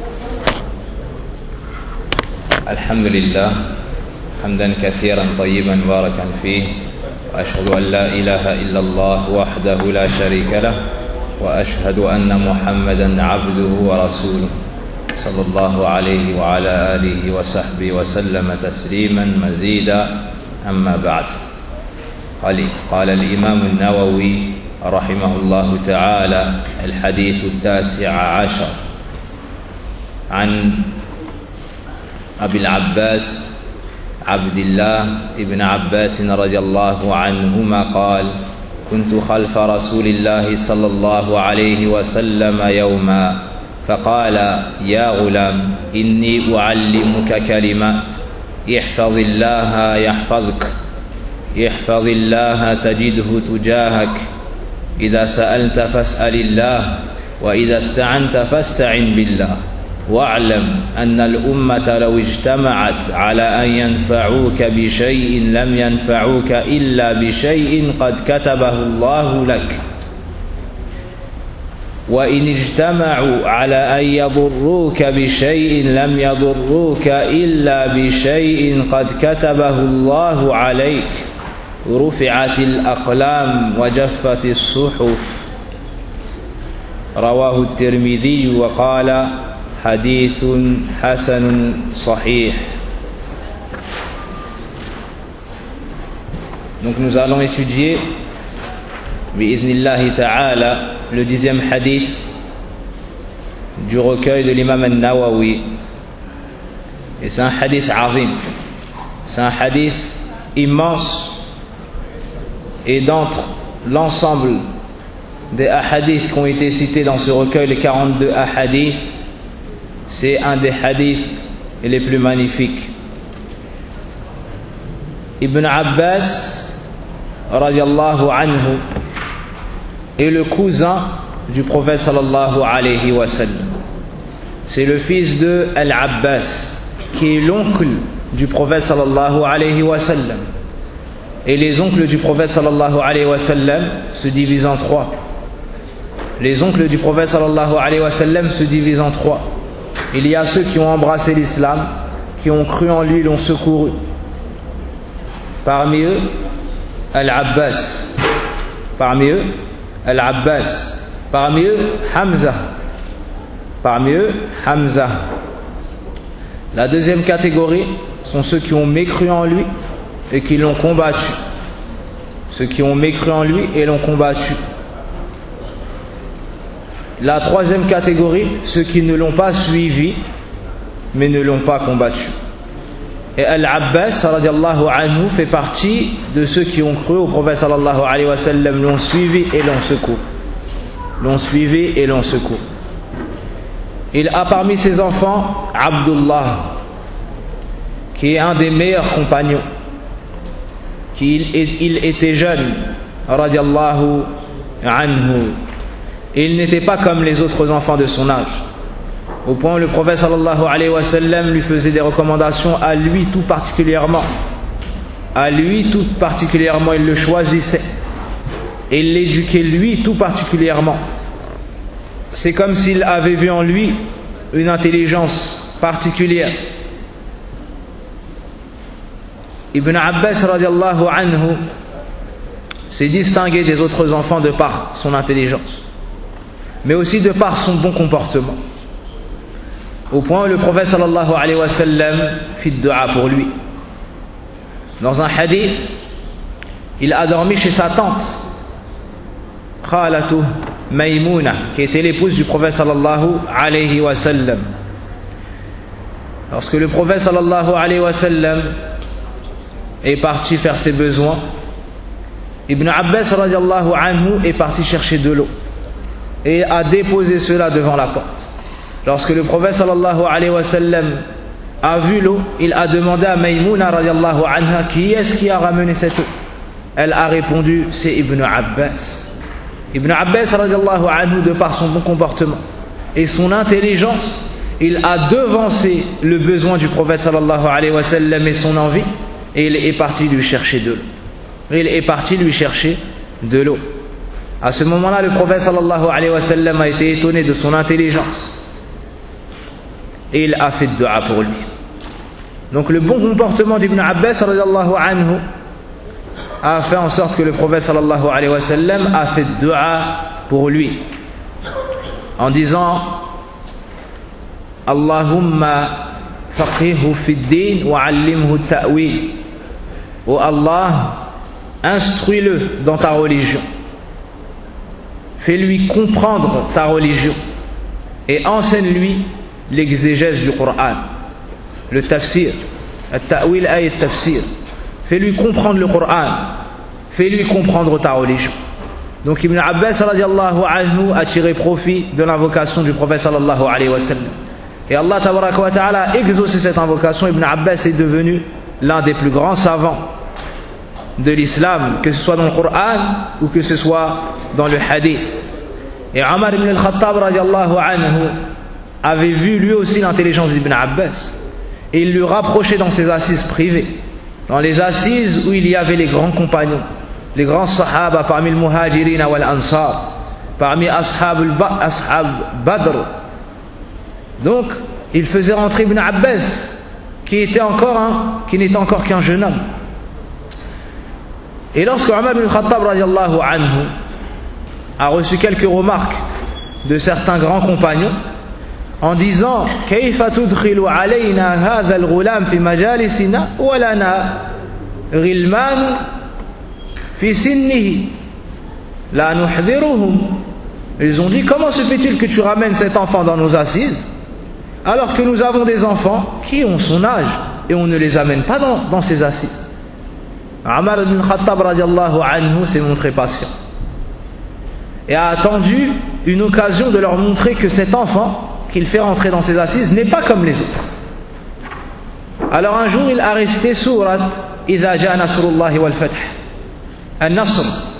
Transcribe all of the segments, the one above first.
الحمد لله حمدا كثيرا طيبا مباركا فيه، وأشهد أن لا إله إلا الله وحده لا شريك له، وأشهد أن محمدا عبده ورسوله صلى الله عليه وعلى آله وصحبه وسلم تسليما مزيدا. أما بعد، قال الإمام النووي رحمه الله تعالى: الحديث 19 عن أبي العباس عبد الله بن عباس رضي الله عنهما قال: كنت خلف رسول الله صلى الله عليه وسلم يوما فقال: يا غلام، إني أعلمك كلمات، احفظ الله يحفظك، احفظ الله تجده تجاهك، إذا سألت فاسأل الله، وإذا استعنت فاستعن بالله، واعلم أن الأمة لو اجتمعت على أن ينفعوك بشيء لم ينفعوك إلا بشيء قد كتبه الله لك، وإن اجتمعوا على أن يضروك بشيء لم يضروك إلا بشيء قد كتبه الله عليك، رفعت الأقلام وجفت الصحف. رواه الترمذي وقال: حديث حسن صحيح. Donc nous allons étudier bi'idhnillahi ta'ala le 10e hadith du recueil de l'imam al-Nawawi, et c'est un hadith azim, c'est un hadith immense, et d'entre l'ensemble des hadiths qui ont été cités dans ce recueil, les 42 hadiths, c'est un des hadiths les plus magnifiques. Ibn Abbas radiallahu anhu est le cousin du prophète sallallahu alayhi wa sallam. C'est le fils de Al-Abbas, qui est l'oncle du prophète sallallahu alayhi wa sallam. Et les oncles du prophète sallallahu alayhi wa sallam se divisent en trois. Les oncles du prophète sallallahu alayhi wa sallam se divisent en trois. Il y a ceux qui ont embrassé l'islam, qui ont cru en lui, l'ont secouru. Parmi eux, Al-Abbas. Parmi eux, Al-Abbas. Parmi eux, Hamza. Parmi eux, Hamza. La deuxième catégorie sont ceux qui ont mécru en lui et qui l'ont combattu. Ceux qui ont mécru en lui et l'ont combattu. La troisième catégorie, ceux qui ne l'ont pas suivi mais ne l'ont pas combattu. Et Al-Abbas radiallahu anhu fait partie de ceux qui ont cru au prophète sallallahu alayhi wa sallam, l'ont suivi et l'ont secouru. L'ont suivi et l'ont secouru. Il a parmi ses enfants Abdullah, qui est un des meilleurs compagnons, il était jeune radiallahu anhu. Et il n'était pas comme les autres enfants de son âge, au point où le prophète sallallahu alayhi wa sallam lui faisait des recommandations à lui tout particulièrement. À lui tout particulièrement, il le choisissait et il l'éduquait lui tout particulièrement. C'est comme s'il avait vu en lui une intelligence particulière. Ibn Abbas radiallahu anhu s'est distingué des autres enfants de par son intelligence, mais aussi de par son bon comportement, au point où le prophète sallallahu alayhi wa sallam fit dua pour lui. Dans un hadith, il a dormi chez sa tante Khalatu Maymuna, qui était l'épouse du prophète sallallahu alayhi wa sallam. Lorsque le prophète sallallahu alayhi wa sallam est parti faire ses besoins, Ibn Abbas radiallahu anhu est parti chercher de l'eau et a déposé cela devant la porte. Lorsque le prophète sallallahu alayhi wa sallam a vu l'eau, il a demandé à Maymuna radiallahu anha: qui est-ce qui a ramené cette eau? Elle a répondu: c'est Ibn Abbas. Ibn Abbas radiallahu anhu, de par son bon comportement et son intelligence, il a devancé le besoin du prophète sallallahu alayhi wa sallam et son envie, et il est parti lui chercher de l'eau. Il est parti lui chercher de l'eau. À ce moment-là, le prophète sallallahu alayhi wa sallam a été étonné de son intelligence. et il a fait dua pour lui. Donc le bon comportement d'Ibn Abbas radiyallahu anhu a fait en sorte que le prophète sallallahu alayhi wa sallam a fait dua pour lui en disant Allahumma faqihhu fi ddin wa 'allimhu at-ta'wil. Oh Allah, instruis-le dans ta religion, fais-lui comprendre ta religion et enseigne-lui l'exégèse du Coran, le tafsir, at-ta'wil ay at-tafsir. Fais-lui comprendre le Coran, fais-lui comprendre ta religion. Donc Ibn Abbas radiyallahu anhu a tiré profit de l'invocation du prophète sallallahu alayhi wa sallam. Et Allah tabaraka wa ta'ala a exaucé cette invocation. Ibn Abbas est devenu l'un des plus grands savants de l'islam, que ce soit dans le Coran ou que ce soit dans le hadith. Et Omar ibn al-Khattab radiyallahu anhu avait vu lui aussi l'intelligence d'Ibn Abbas et il lui rapprochait dans ses assises privées, dans les assises où il y avait les grands compagnons, les grands sahaba parmi le muhajirin wal ansar, parmi ashab Badr. Donc il faisait rentrer Ibn Abbas qui n'était encore qu'un jeune homme. Et lorsque Omar ibn Khattab radiyallahu anhu a reçu quelques remarques de certains grands compagnons en disant Kayfa tudkhilu alayna hadha al-ghulam fi majalisina wa lana ghilman fi sinnihi la nuhdhiruhum. Ils ont dit comment se fait-il que tu ramènes cet enfant dans nos assises alors que nous avons des enfants qui ont son âge et on ne les amène pas dans ces assises. Omar ibn Khattab radiyallahu anhu s'est montré patient et a attendu une occasion de leur montrer que cet enfant qu'il fait rentrer dans ses assises n'est pas comme les autres. Alors un jour il a récité sourate Idha jaa nasrullahi wal fath, An-Nasr.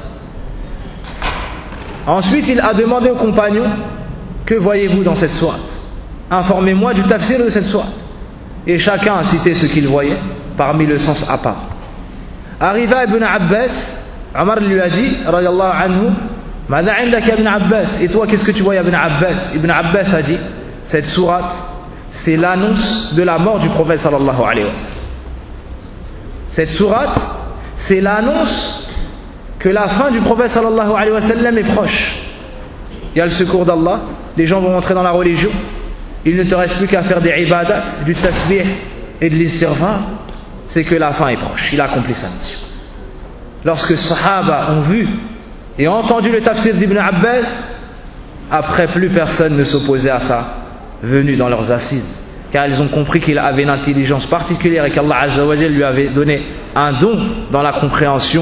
Ensuite il a demandé aux compagnons que voyez-vous dans cette sourate, informez-moi du tafsir de cette sourate. Et chacun a cité ce qu'il voyait parmi le sens à part. Arriva Ibn Abbas, Omar lui a dit radiyallahu anhu Mada indaka Ibn Abbas, et toi qu'est-ce que tu vois Ibn Abbas? Ibn Abbas a dit cette sourate c'est l'annonce de la mort du prophète sallallahu alayhi wa sallam. Cette sourate c'est l'annonce que la fin du prophète sallallahu alayhi wa sallam est proche. Il y a le secours d'Allah, les gens vont entrer dans la religion, il ne te reste plus qu'à faire des ibadat, du tasbih et de l'istighfar, c'est que la fin est proche, il a accompli sa mission. Lorsque les Sahaba ont vu et entendu le tafsir d'Ibn Abbas, après plus personne ne s'opposait à sa venue dans leurs assises, car ils ont compris qu'il avait une intelligence particulière et qu'Allah Azza wa Jal lui avait donné un don dans la compréhension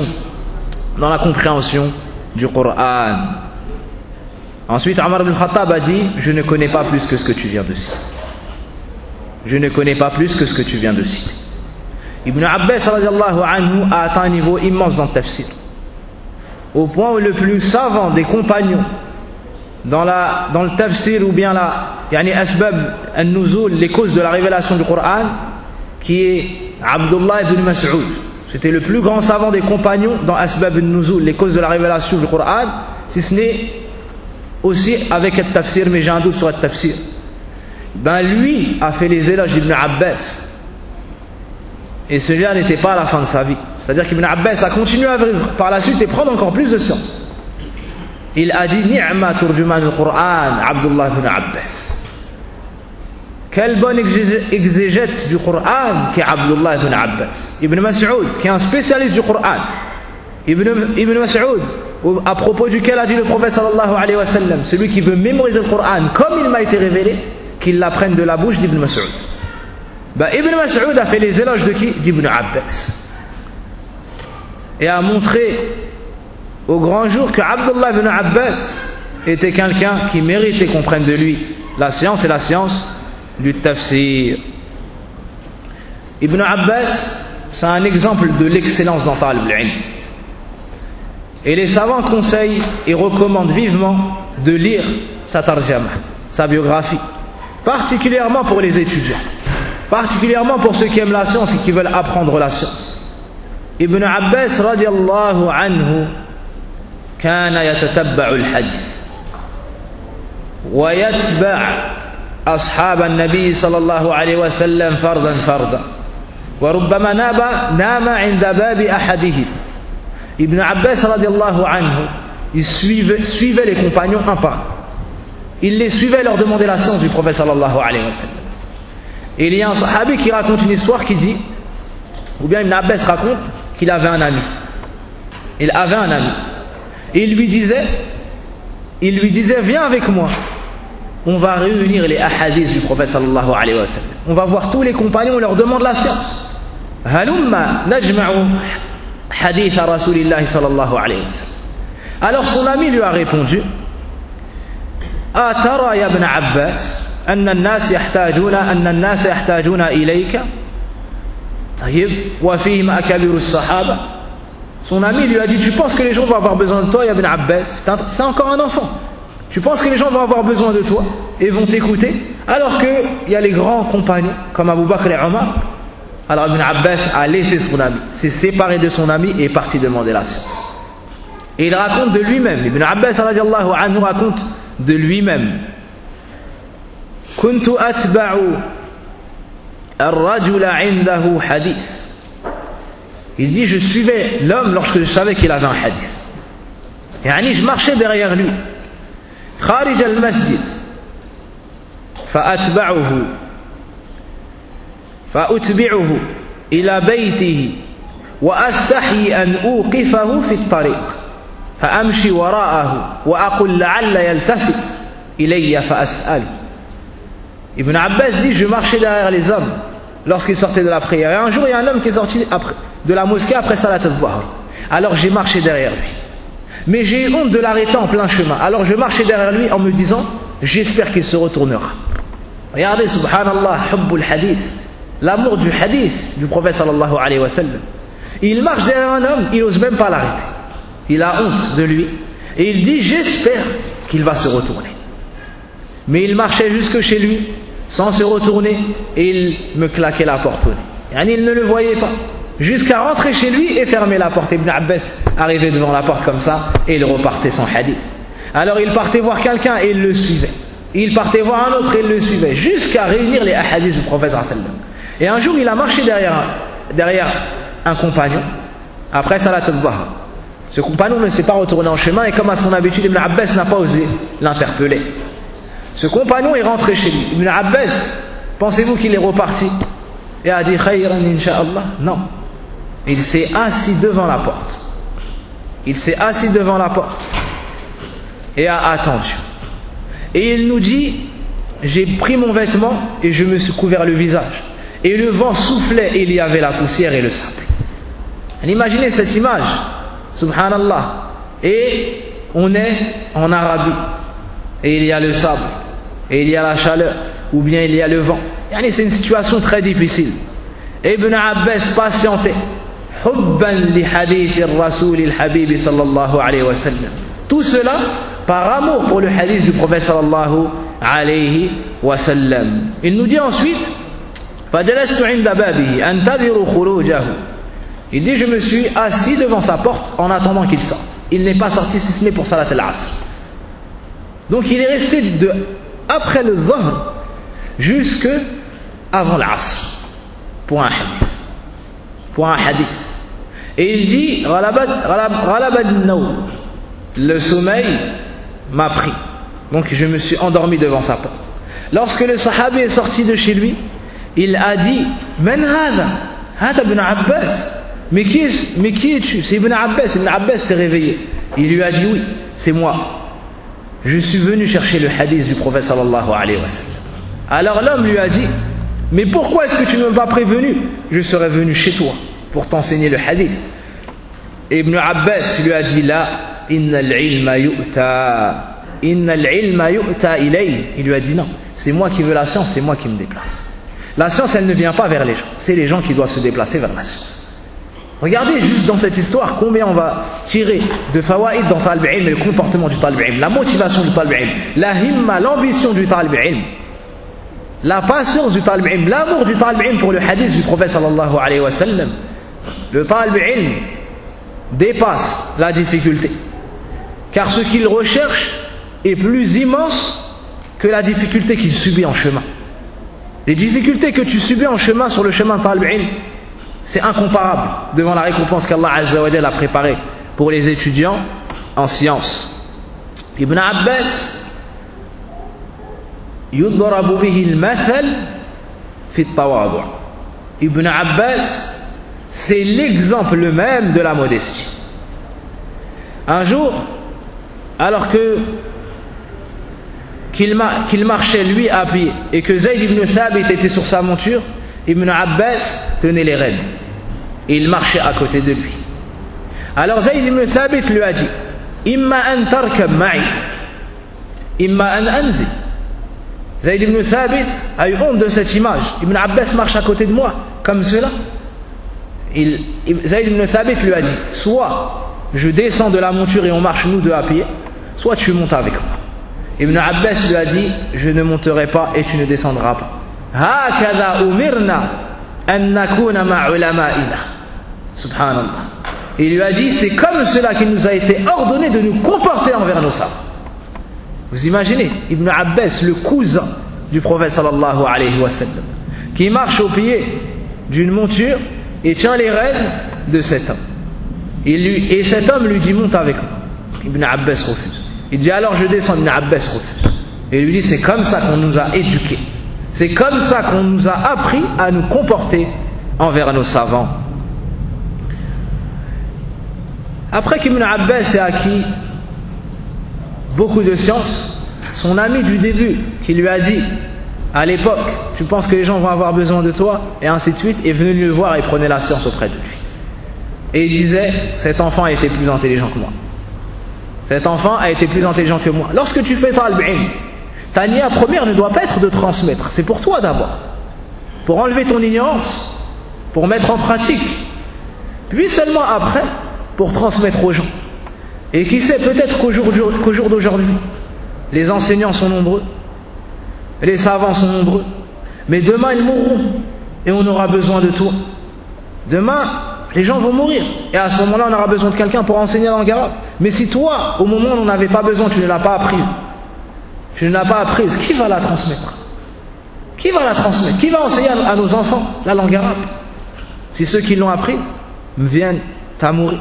du Coran. Ensuite Omar ibn Khattab a dit je ne connais pas plus que ce que tu viens de citer. Je ne connais pas plus que ce que tu viens de citer. Ibn Abbas radiyallahu anhu a atteint un niveau immense dans le tafsir, au point où le plus savant des compagnons dans le tafsir ou bien asbab al-nuzul, les causes de la révélation du Coran, qui est Abdullah ibn Mas'ud. C'était le plus grand savant des compagnons dans asbab al-nuzul, les causes de la révélation du Coran, si ce n'est aussi avec le tafsir, mais j'ai un doute sur le tafsir. Lui a fait les éloges d'Ibn Abbas. Et celui-là n'était pas à la fin de sa vie. C'est-à-dire qu'Ibn Abbas a continué à vivre par la suite et prendre encore plus de science. Il a dit Ni'ma turjuman al-Qur'an, Abdullah ibn Abbas. Quelle bonne exégète du Qur'an qu'est Abdullah ibn Abbas. Ibn Mas'ud, qui est un spécialiste du Qur'an. Ibn Mas'ud, à propos duquel a dit le prophète sallallahu alayhi wa sallam, celui qui veut mémoriser le Qur'an comme il m'a été révélé, qu'il l'apprenne de la bouche d'Ibn Mas'ud. Ibn Mas'ud a fait les éloges de qui? D'Ibn Abbas. Et a montré au grand jour que Abdullah ibn Abbas était quelqu'un qui méritait qu'on prenne de lui la science et la science du tafsir. Ibn Abbas, c'est un exemple de l'excellence dans Talib al-Ilm. Et les savants conseillent et recommandent vivement de lire sa tarjama, sa biographie, particulièrement pour les étudiants, particulièrement pour ceux qui aiment la science et qui veulent apprendre la science. Ibn Abbas radiyallahu anhu كان يتتبع الحديث ويتبع أصحاب النبي صلى الله عليه وسلم فردا فردا وربما نام عند باب أحدهم. Ibn Abbas radiallahu anhu, il suivait les compagnons un par un. Il les suivait leur demander la science du prophète sallallahu alayhi wa sallam. Et il y a un sahabi qui raconte une histoire qui dit, ou bien Ibn Abbas raconte qu'il avait un ami. Il avait un ami. Et il lui disait, viens avec moi. On va réunir les ahadiths du prophète sallallahu alayhi wa sallam. On va voir tous les compagnons, on leur demande la science. Halumma najma'u hadith à Rasulillahi sallallahu alayhi wa sallam. Alors son ami lui a répondu, Atara ya ibn Abbas, أن الناس يحتاجون إليك طيب وفيهم أكابر الصحابة. Son ami lui a dit, tu penses que les gens vont avoir besoin de toi, ya ibn Abbas? C'est encore un enfant. Tu penses que les gens vont avoir besoin de toi et vont t'écouter alors qu'il y a les grands compagnons comme Abu Bakr et Omar? Alors Ibn Abbas a laissé son ami, s'est séparé de son ami et est parti demander la science. Et il raconte de lui-même, Ibn Abbas radiallahu anhu raconte de lui-même, كنت أتبع الرجل عنده حديث. Il dit, je suivais l'homme lorsque je savais qu'il avait un hadith. يعني je marchais derrière lui. خارج المسجد فأتبعه إلى بيته وأستحي أن أوقفه في الطريق فأمشي وراءه وأقول لعل يلتفت إلي فأسأله. Ibn Abbas dit, je marchais derrière les hommes lorsqu'ils sortaient de la prière. Et un jour, il y a un homme qui est sorti de la mosquée après Salat al-Dhuhr. Alors j'ai marché derrière lui. Mais j'ai eu honte de l'arrêter en plein chemin. Alors je marchais derrière lui en me disant, j'espère qu'il se retournera. Regardez, subhanallah, hubbul hadith, l'amour du hadith du prophète sallallahu alayhi wa sallam. Il marche derrière un homme, il n'ose même pas l'arrêter. Il a honte de lui. Et il dit, j'espère qu'il va se retourner. Mais il marchait jusque chez lui, sans se retourner, et il me claquait la porte au nez. Il ne le voyait pas. Jusqu'à rentrer chez lui et fermer la porte. Ibn Abbas arrivait devant la porte comme ça, et il repartait sans hadith. Alors il partait voir quelqu'un et il le suivait. Il partait voir un autre et il le suivait, jusqu'à réunir les hadiths du prophète sallallahu alayhi wa sallam. Et un jour il a marché derrière un compagnon, après Salat al-Dhuhr. Ce compagnon ne s'est pas retourné en chemin, et comme à son habitude, Ibn Abbas n'a pas osé l'interpeller. Ce compagnon est rentré chez lui. Ibn Abbas, pensez-vous qu'il est reparti et a dit khayran insha'Allah? Non. Il s'est assis devant la porte. Il s'est assis devant la porte et a attendu. Et il nous dit, j'ai pris mon vêtement et je me suis couvert le visage. Et le vent soufflait et il y avait la poussière et le sable. Imaginez cette image, subhanallah. Et on est en Arabie. Et il y a le sable, et il y a la chaleur, ou bien il y a le vent. C'est une situation très difficile. Ibn Abbas patientait. Hubban li hadith al-Rasul al-Habib sallallahu alayhi wa sallam. Tout cela par amour pour le hadith du prophète sallallahu alayhi wa sallam. Il nous dit ensuite, فَجَلَسْتُ عِنْدَ بَابِهِ أَنْتَظِرُ خُرُوجَهُ. Il dit, je me suis assis devant sa porte en attendant qu'il sorte. Il n'est pas sorti si ce n'est pour Salat al-Asr. Donc il est resté après le Dhuhr jusque avant l'Asr pour un hadith. Pour un hadith. Et il dit, le sommeil m'a pris. Donc je me suis endormi devant sa porte. Lorsque le sahabi est sorti de chez lui, il a dit, Man hada? Hada ibn Abbas. Mais qui es-tu? C'est Ibn Abbas. Ibn Abbas s'est réveillé. Il lui a dit, oui, c'est moi. Je suis venu chercher le hadith du prophète sallallahu alayhi wa sallam. Alors l'homme lui a dit, mais pourquoi est-ce que tu ne m'as pas prévenu? Je serais venu chez toi pour t'enseigner le hadith. Et Ibn Abbas lui a dit, là, innal ilma yu'ta ilay. Il lui a dit, non, c'est moi qui veux la science, c'est moi qui me déplace. La science, elle ne vient pas vers les gens, c'est les gens qui doivent se déplacer vers la science. Regardez juste dans cette histoire combien on va tirer de fawaïd dans Talib Ilm et le comportement du Talib Ilm, la motivation du Talib Ilm, la himma, l'ambition du Talib Ilm, la patience du Talib Ilm, l'amour du Talib Ilm pour le hadith du prophète sallallahu alayhi wa sallam. Le Talib Ilm dépasse la difficulté, car ce qu'il recherche est plus immense que la difficulté qu'il subit en chemin. Les difficultés que tu subis en chemin sur le chemin de Talib Ilm, c'est incomparable devant la récompense qu'Allah Azza wa Jalla a préparée pour les étudiants en sciences. Ibn Abbas yudrabu bihi al-mathal fi at-tawadu'. Ibn Abbas, c'est l'exemple même de la modestie. Un jour, alors qu'il marchait lui à pied et que Zayd ibn Thabit était sur sa monture, Ibn Abbas tenait les rênes et il marchait à côté de lui. Alors Zayd ibn Thabit lui a dit: Imma an tarkab ma'i, imma an anzil. Zayd ibn Thabit a eu honte de cette image. Ibn Abbas marche à côté de moi comme cela. Zayd ibn Thabit lui a dit: soit je descends de la monture et on marche nous deux à pied, soit tu montes avec moi. Ibn Abbas lui a dit: je ne monterai pas et tu ne descendras pas. Hakadha umirna an nakuna ma ulama'ina. Subhanallah. Il lui a dit: c'est comme cela qu'il nous a été ordonné de nous comporter envers nos savants. Vous imaginez Ibn Abbas, le cousin du prophète sallallahu alayhi wa sallam, qui marche au pied d'une monture et tient les rênes de cet homme. Et cet homme lui dit: monte avec moi. Ibn Abbas refuse. Il dit: alors je descends. Ibn Abbas refuse. Et il lui dit: c'est comme ça qu'on nous a éduqués. C'est comme ça qu'on nous a appris à nous comporter envers nos savants. Après qu'Ibn Abbas ait acquis beaucoup de science, son ami du début, qui lui a dit à l'époque: tu penses que les gens vont avoir besoin de toi, et ainsi de suite, est venu le voir et prenait la science auprès de lui. Et il disait: cet enfant a été plus intelligent que moi. Cet enfant a été plus intelligent que moi. Lorsque tu fais Talib Ilm, ta niya première ne doit pas être de transmettre, c'est pour toi d'abord, pour enlever ton ignorance, pour mettre en pratique, puis seulement après pour transmettre aux gens. Et qui sait, peut-être qu'au jour d'aujourd'hui, les enseignants sont nombreux, les savants sont nombreux, mais demain ils mourront et on aura besoin de toi. Demain, les gens vont mourir et à ce moment-là, on aura besoin de quelqu'un pour enseigner la langue arabe. Mais si toi, au moment où on n'en avait pas besoin, tu ne l'as pas apprise, qui va la transmettre? Qui va la transmettre? Qui va enseigner à nos enfants la langue arabe? Si ceux qui l'ont apprise viennent à mourir.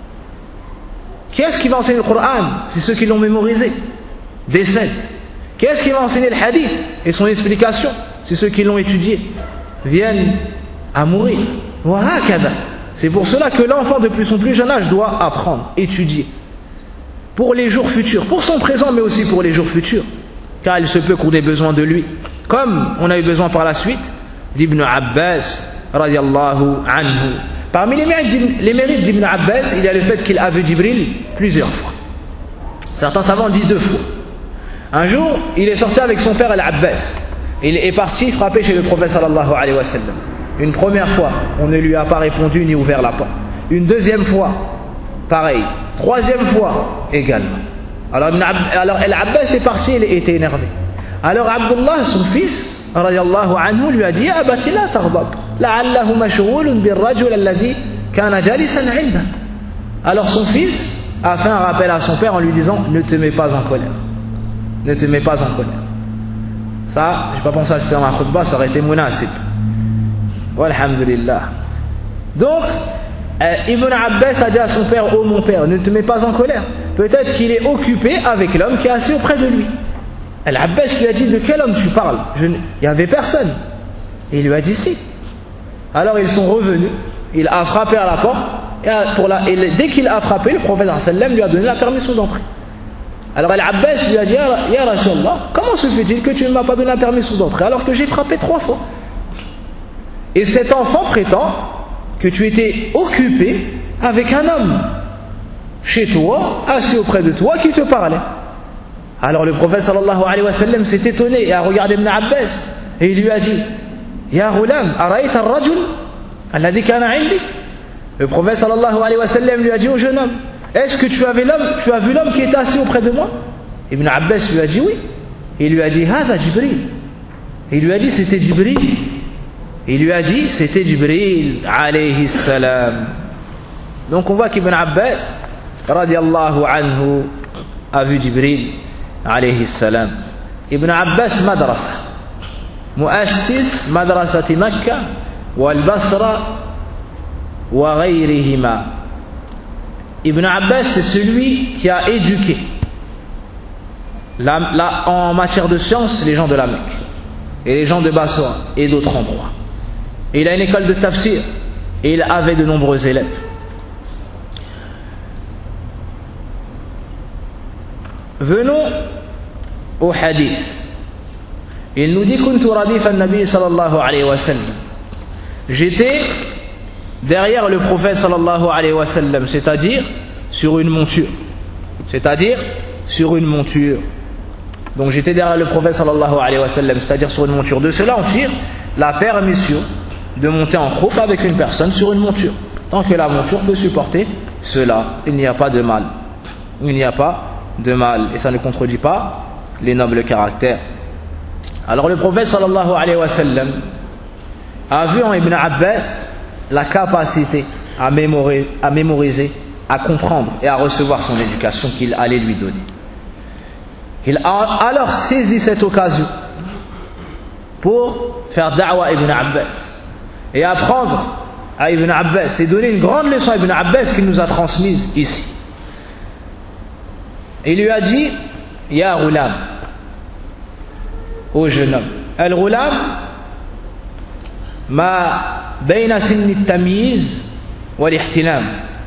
Qui est-ce qui va enseigner le Coran si ceux qui l'ont mémorisé décèdent? Qui est-ce qui va enseigner le hadith et son explication si ceux qui l'ont étudié viennent à mourir? C'est pour cela que l'enfant depuis son plus jeune âge doit apprendre, étudier pour les jours futurs, pour son présent mais aussi pour les jours futurs, car il se peut qu'on ait besoin de lui, comme on a eu besoin par la suite d'Ibn Abbas radiallahu anhu. Parmi les mérites d'Ibn Abbas, il y a le fait qu'il a vu Jibril plusieurs fois. Certains savants disent 2 fois. Un jour, il est sorti avec son père Al-Abbas. Il est parti frapper chez le prophète sallallahu alayhi wa sallam. Une première fois, on ne lui a pas répondu ni ouvert la porte. Une deuxième fois, pareil. Troisième fois, également. Alors Al-Abbas est parti, il était énervé. Alors Abdullah, son fils, radiallahu anhu, lui a dit: abati la taghdab, la'allahu mashghulun birrajul alladhi kana jalisan 'inda. Alors son fils a fait un rappel à son père en lui disant: ne te mets pas en colère. Ne te mets pas en colère. Ça, j'ai pas pensé à c'était dans ma khutbah, ça aurait été munasib. Walhamdulillah. Donc, Ibn Abbas a dit à son père: oh mon père, ne te mets pas en colère. Peut-être qu'il est occupé avec l'homme qui est assis auprès de lui. Al-Abbas lui a dit: de quel homme tu parles? Il n'y avait personne. Et il lui a dit: si. Alors ils sont revenus, il a frappé à la porte, et dès qu'il a frappé, le prophète sallam lui a donné la permission d'entrer. Alors Al-Abbas lui a dit: Ya Rasulallah, comment se fait-il que tu ne m'as pas donné la permission d'entrer alors que j'ai frappé 3 fois? Et cet enfant prétend que tu étais occupé avec un homme chez toi, assis auprès de toi, qui te parlait. Alors le prophète sallallahu alayhi wa sallam s'est étonné et a regardé Ibn Abbas et il lui a dit: Ya Ghulam, ara'ayta ar-rajul alladhi kana 'indik? Le prophète sallallahu alayhi wa sallam lui a dit au jeune homme: est-ce que tu as vu l'homme qui était assis auprès de moi? Ibn Abbas lui a dit oui. Et il lui a dit: Hada Jibril. Et il lui a dit: c'était Jibril. Et il lui a dit: c'était Jibril alayhi salam. Donc on voit qu'Ibn Abbas radiallahu anhu a vu Jibril alayhi salam. Ibn Abbas madrasa, muassis madrasati Makkah wal Basra wa ghayrihima. Ibn Abbas, c'est celui qui a éduqué en matière de science les gens de la Mecque et les gens de Basra et d'autres endroits. Et il a une école de tafsir et il avait de nombreux élèves. Venons au hadith. Il nous dit kuntu radif an-nabi sallallahu alayhi wa sallam. J'étais derrière le prophète sallallahu alayhi wa sallam, c'est-à-dire sur une monture. C'est-à-dire sur une monture. Donc j'étais derrière le prophète sallallahu alayhi wa sallam, c'est-à-dire sur une monture. De cela on tire la permission de monter en troupe avec une personne sur une monture. Tant que la monture peut supporter cela, il n'y a pas de mal. Il n'y a pas de mal. Et ça ne contredit pas les nobles caractères. Alors le prophète sallallahu alayhi wa sallam a vu en Ibn Abbas la capacité à mémoriser, à comprendre et à recevoir son éducation qu'il allait lui donner. Il a alors saisi cette occasion pour faire da'wa à Ibn Abbas et apprendre à Ibn Abbas et donner une grande leçon à Ibn Abbas qu'il nous a transmise ici. Il lui a dit Ya Ghulam, ô jeune homme, Al-Ghulam ma bayna sinni at-tamyiz wal-ihtilam.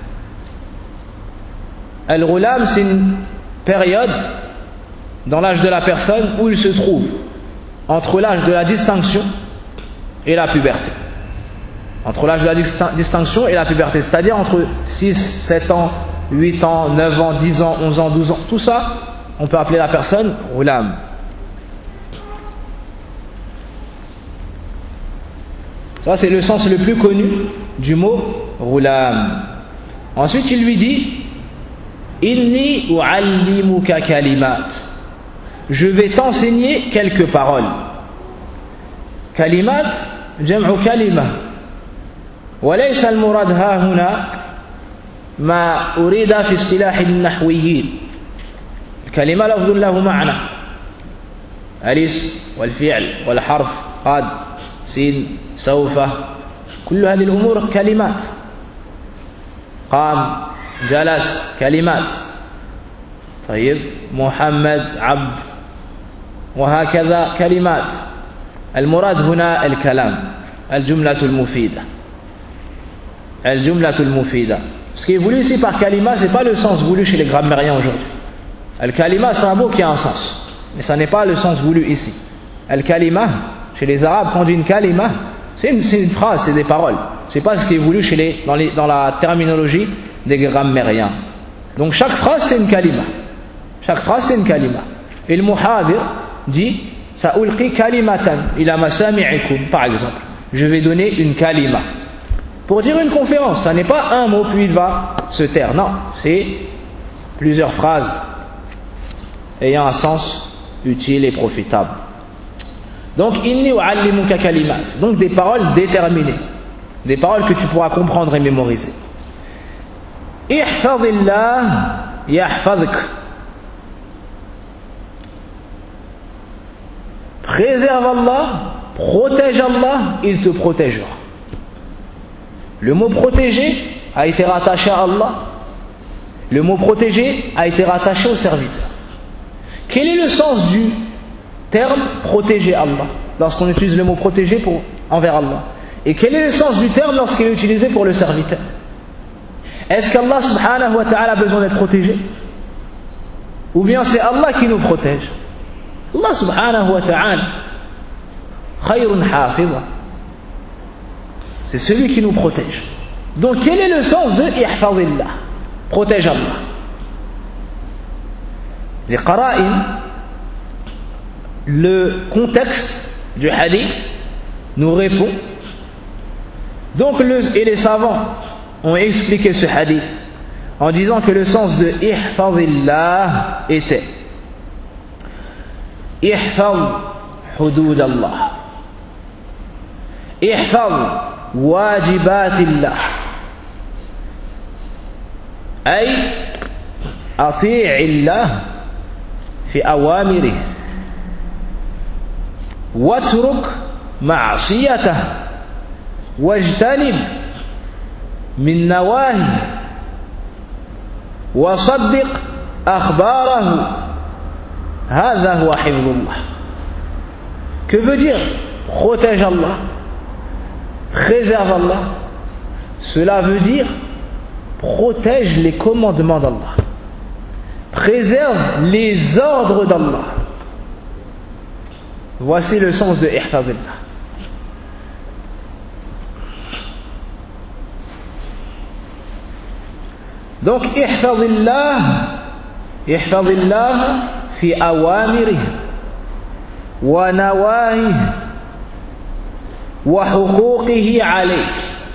Al-Ghulam, c'est une période dans l'âge de la personne où il se trouve entre l'âge de la distinction et la puberté. Entre l'âge de la distinction et la puberté, c'est-à-dire entre 6, 7 ans, 8 ans, 9 ans, 10 ans, 11 ans, 12 ans, tout ça, on peut appeler la personne Ghulam. Ça, c'est le sens le plus connu du mot Ghulam. Ensuite, il lui dit Inni u'allimuka kalimat. Je vais t'enseigner quelques paroles. Kalimat, jam'u kalima. وليس المراد ها هنا ما أريد في اصطلاح النحويين. الكلمة لفظ له معنى. الاسم والفعل والحرف قد سين سوف كل هذه الأمور كلمات. قام جلس كلمات. طيب محمد عبد وهكذا كلمات. المراد هنا الكلام الجملة المفيدة. الجملة المفيدة. Ce qui est voulu ici par kalima, ce n'est pas le sens voulu chez les grammairiens aujourd'hui. Al-kalima, c'est un mot qui a un sens, mais ça n'est pas le sens voulu ici. Al-kalima, chez les arabes, quand on dit une kalima, c'est une phrase, c'est des paroles. Ce n'est pas ce qui est voulu dans la terminologie des grammairiens. Donc chaque phrase, c'est une kalima. Chaque phrase, c'est une kalima. Et le muhadir dit Sa'ulqi kalimatan ila masami'ikum, par exemple. Je vais donner une kalima. Pour dire une conférence, ça n'est pas un mot puis il va se taire. Non, c'est plusieurs phrases ayant un sens utile et profitable. Donc, inni u'allimuka kalimat. Donc des paroles déterminées. Des paroles que tu pourras comprendre et mémoriser. Ihfazillah yahfazk. Préserve Allah, protège Allah, il te protégera. Le mot protégé a été rattaché à Allah. Le mot protégé a été rattaché au serviteur. Quel est le sens du terme protéger Allah lorsqu'on utilise le mot protégé envers Allah? Et quel est le sens du terme lorsqu'il est utilisé pour le serviteur? Est-ce qu'Allah subhanahu wa ta'ala a besoin d'être protégé? Ou bien c'est Allah qui nous protège? Allah subhanahu wa ta'ala khayrun hafiza. C'est celui qui nous protège. Donc quel est le sens de ihfazillah? Protège Allah. Les qara'in, le contexte du hadith nous répond. Donc et les savants ont expliqué ce hadith en disant que le sens de ihfazillah était ihfaz hudud Allah, ihfaz واجبات الله أي أطيع الله في أوامره واترك معصيته واجتنب من نواهي وصدق أخباره هذا هو حفظ الله. Que veut dire protège Allah, préserve Allah? Cela veut dire protège les commandements d'Allah, préserve les ordres d'Allah. Voici le sens de ihfazillah. Donc ihfazillah fi awamirihi wa nawahihi wa huquqihi alayk.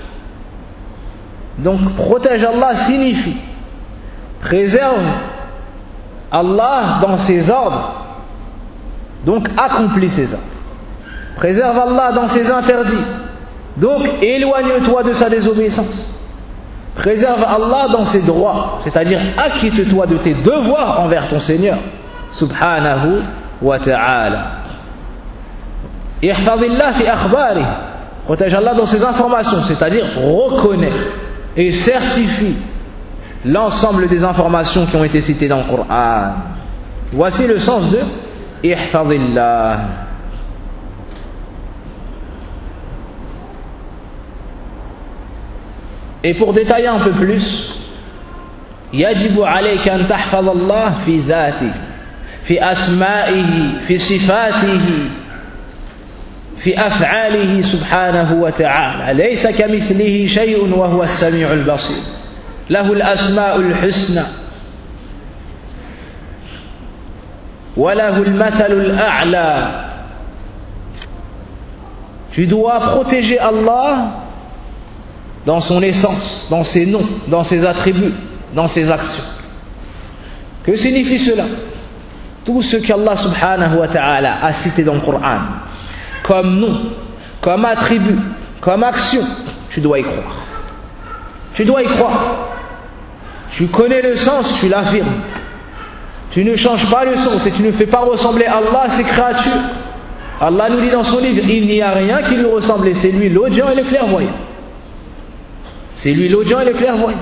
Donc protège Allah signifie préserve Allah dans ses ordres, donc accomplis ses ordres. Préserve Allah dans ses interdits, donc éloigne-toi de sa désobéissance. Préserve Allah dans ses droits, c'est-à-dire acquitte-toi de tes devoirs envers ton Seigneur subhanahu wa ta'ala. Ihfazillah fi akhbari, protège Allah dans ses informations, c'est-à-dire reconnais et certifie l'ensemble des informations qui ont été citées dans le Coran. Voici le sens de ihfazillah. Et pour détailler un peu plus, يجب عليك أن تحفظ الله في ذاته، في أسمائه، في صفاته، في أفعاله سبحانه وتعالى. ليس كمثله شيء وهو السميع البصير، له الأسماء الحسنى وله المثل الأعلى. Tu dois protéger Allah dans son essence, dans ses noms, dans ses attributs, dans ses actions. Que signifie cela? Tout ce qu'Allah subhanahu wa ta'ala a cité dans le Coran, comme nom, comme attribut, comme action, tu dois y croire. Tu dois y croire. Tu connais le sens, tu l'affirmes. Tu ne changes pas le sens et tu ne fais pas ressembler Allah à ses créatures. Allah nous dit dans son livre, il n'y a rien qui lui ressemble et c'est lui l'audient et le clairvoyant. C'est lui l'audient et le clairvoyant.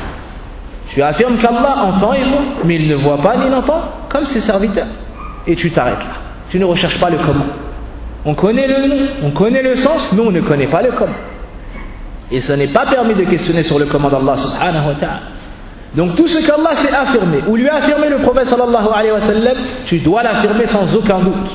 Tu affirmes qu'Allah entend et voit, mais il ne voit pas ni n'entend comme ses serviteurs. Et tu t'arrêtes là. Tu ne recherches pas le comment. On connaît le nom, on connaît le sens, mais on ne connaît pas le comment. Et ce n'est pas permis de questionner sur le comment d'Allah subhanahu wa ta'ala. Donc tout ce qu'Allah s'est affirmé, ou lui a affirmé le prophète sallallahu alayhi wa sallam, tu dois l'affirmer sans aucun doute.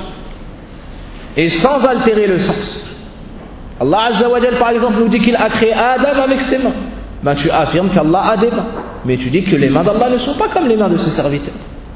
Et sans altérer le sens. Allah Azza wa Jal par exemple nous dit qu'il a créé Adam avec ses mains. Ben tu affirmes qu'Allah a des mains. Mais tu dis que les mains d'Allah ne sont pas comme les mains de ses serviteurs.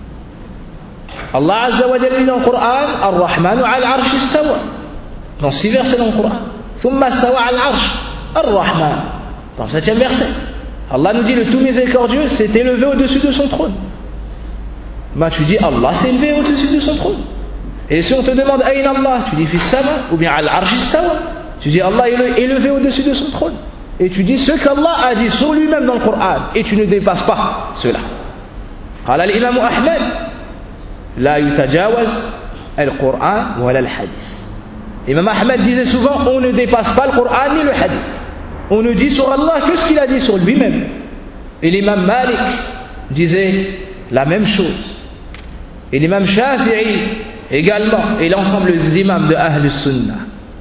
Allah Azza wa Jal dit dans le Coran, Ar-Rahmanu al-Arsh istawa. Dans 6 versets dans le Coran. Thumma istawa al-Arsh. Ar-Rahman. Dans le 7e verset. Allah nous dit le tout miséricordieux s'est élevé au-dessus de son trône. Ben tu dis Allah s'est élevé au-dessus de son trône. Et si on te demande Aïn Allah, tu dis Fis sama ou bien al-Arsh istawa. Tu dis Allah est élevé au-dessus de son trône. Et tu dis ce qu'Allah a dit sur lui-même dans le Coran. Et tu ne dépasses pas cela. قال الإمام أحمد لا يتجاوز القرآن ولا الحديث. Imam Ahmed disait souvent on ne dépasse pas le Coran ni le hadith. On ne dit sur Allah que ce qu'il a dit sur lui-même. Et l'imam Malik disait la même chose. Et l'imam Shafi'i également. Et l'ensemble des imams de Ahl Sunnah.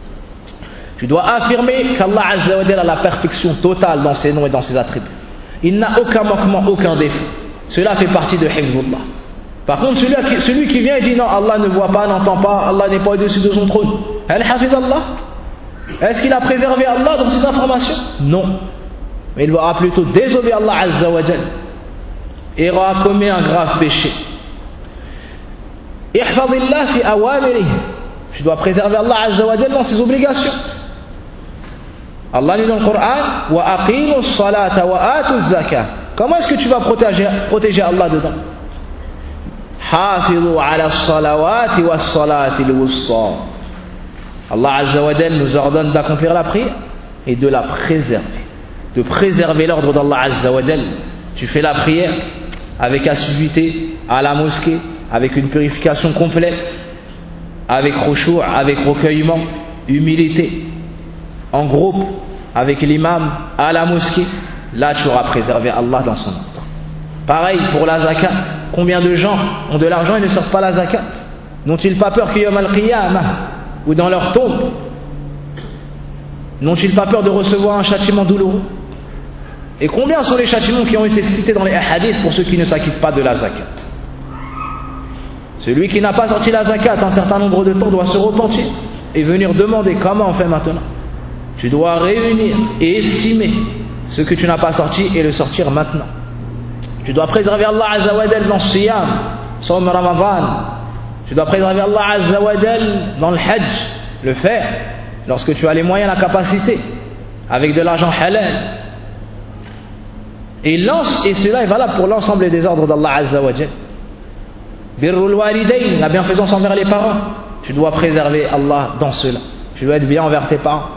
Tu dois affirmer qu'Allah Azza wa Jalla a la perfection totale dans ses noms et dans ses attributs. Il n'a aucun manquement, aucun défaut. Cela fait partie de Hifzullah. Par contre, celui qui vient et dit non, Allah ne voit pas, n'entend pas, Allah n'est pas au-dessus de son trône. Al-Hafiz Allah. Est-ce qu'il a préservé Allah dans ses informations? Non. Mais il aura plutôt désobéir Allah Azza wa Jalla et aura commis un grave péché. Ihfazillah fi awamirihi. Tu dois préserver Allah Azza wa Jalla dans ses obligations. Allah dit dans le Coran wa aqimus salata wa atuz zakah. Comment est-ce que tu vas protéger Allah dedans? Hafizu ala salawati was salati al-wusta. Allah Azza wa Jalla nous ordonne d'accomplir la prière et de la préserver. De préserver l'ordre d'Allah Azza wa Jalla. Tu fais la prière avec assiduité à la mosquée, avec une purification complète. avec khushu', avec recueillement, humilité, en groupe, avec l'imam, à la mosquée, là tu auras préservé Allah dans son ordre. Pareil pour la zakat. Combien de gens ont de l'argent et ne sortent pas la zakat? N'ont-ils pas peur qu'il y ait al qiyamah ou dans leur tombe? N'ont-ils pas peur de recevoir un châtiment douloureux? Et combien sont les châtiments qui ont été cités dans les hadiths pour ceux qui ne s'acquittent pas de la zakat? Celui qui n'a pas sorti la zakat un certain nombre de temps doit se repentir et venir demander comment on fait maintenant. Tu dois réunir et estimer ce que tu n'as pas sorti et le sortir maintenant. Tu dois préserver Allah Azza wa Jal dans le siyam, Sawm Ramadan. Tu dois préserver Allah Azza wa Jal dans le hajj, le faire lorsque tu as les moyens, la capacité, avec de l'argent halal. Et cela est valable pour l'ensemble des ordres d'Allah Azza wa Jal. Birrul walidayn, la bienfaisance envers les parents. Tu dois préserver Allah dans cela. Tu dois être bien envers tes parents.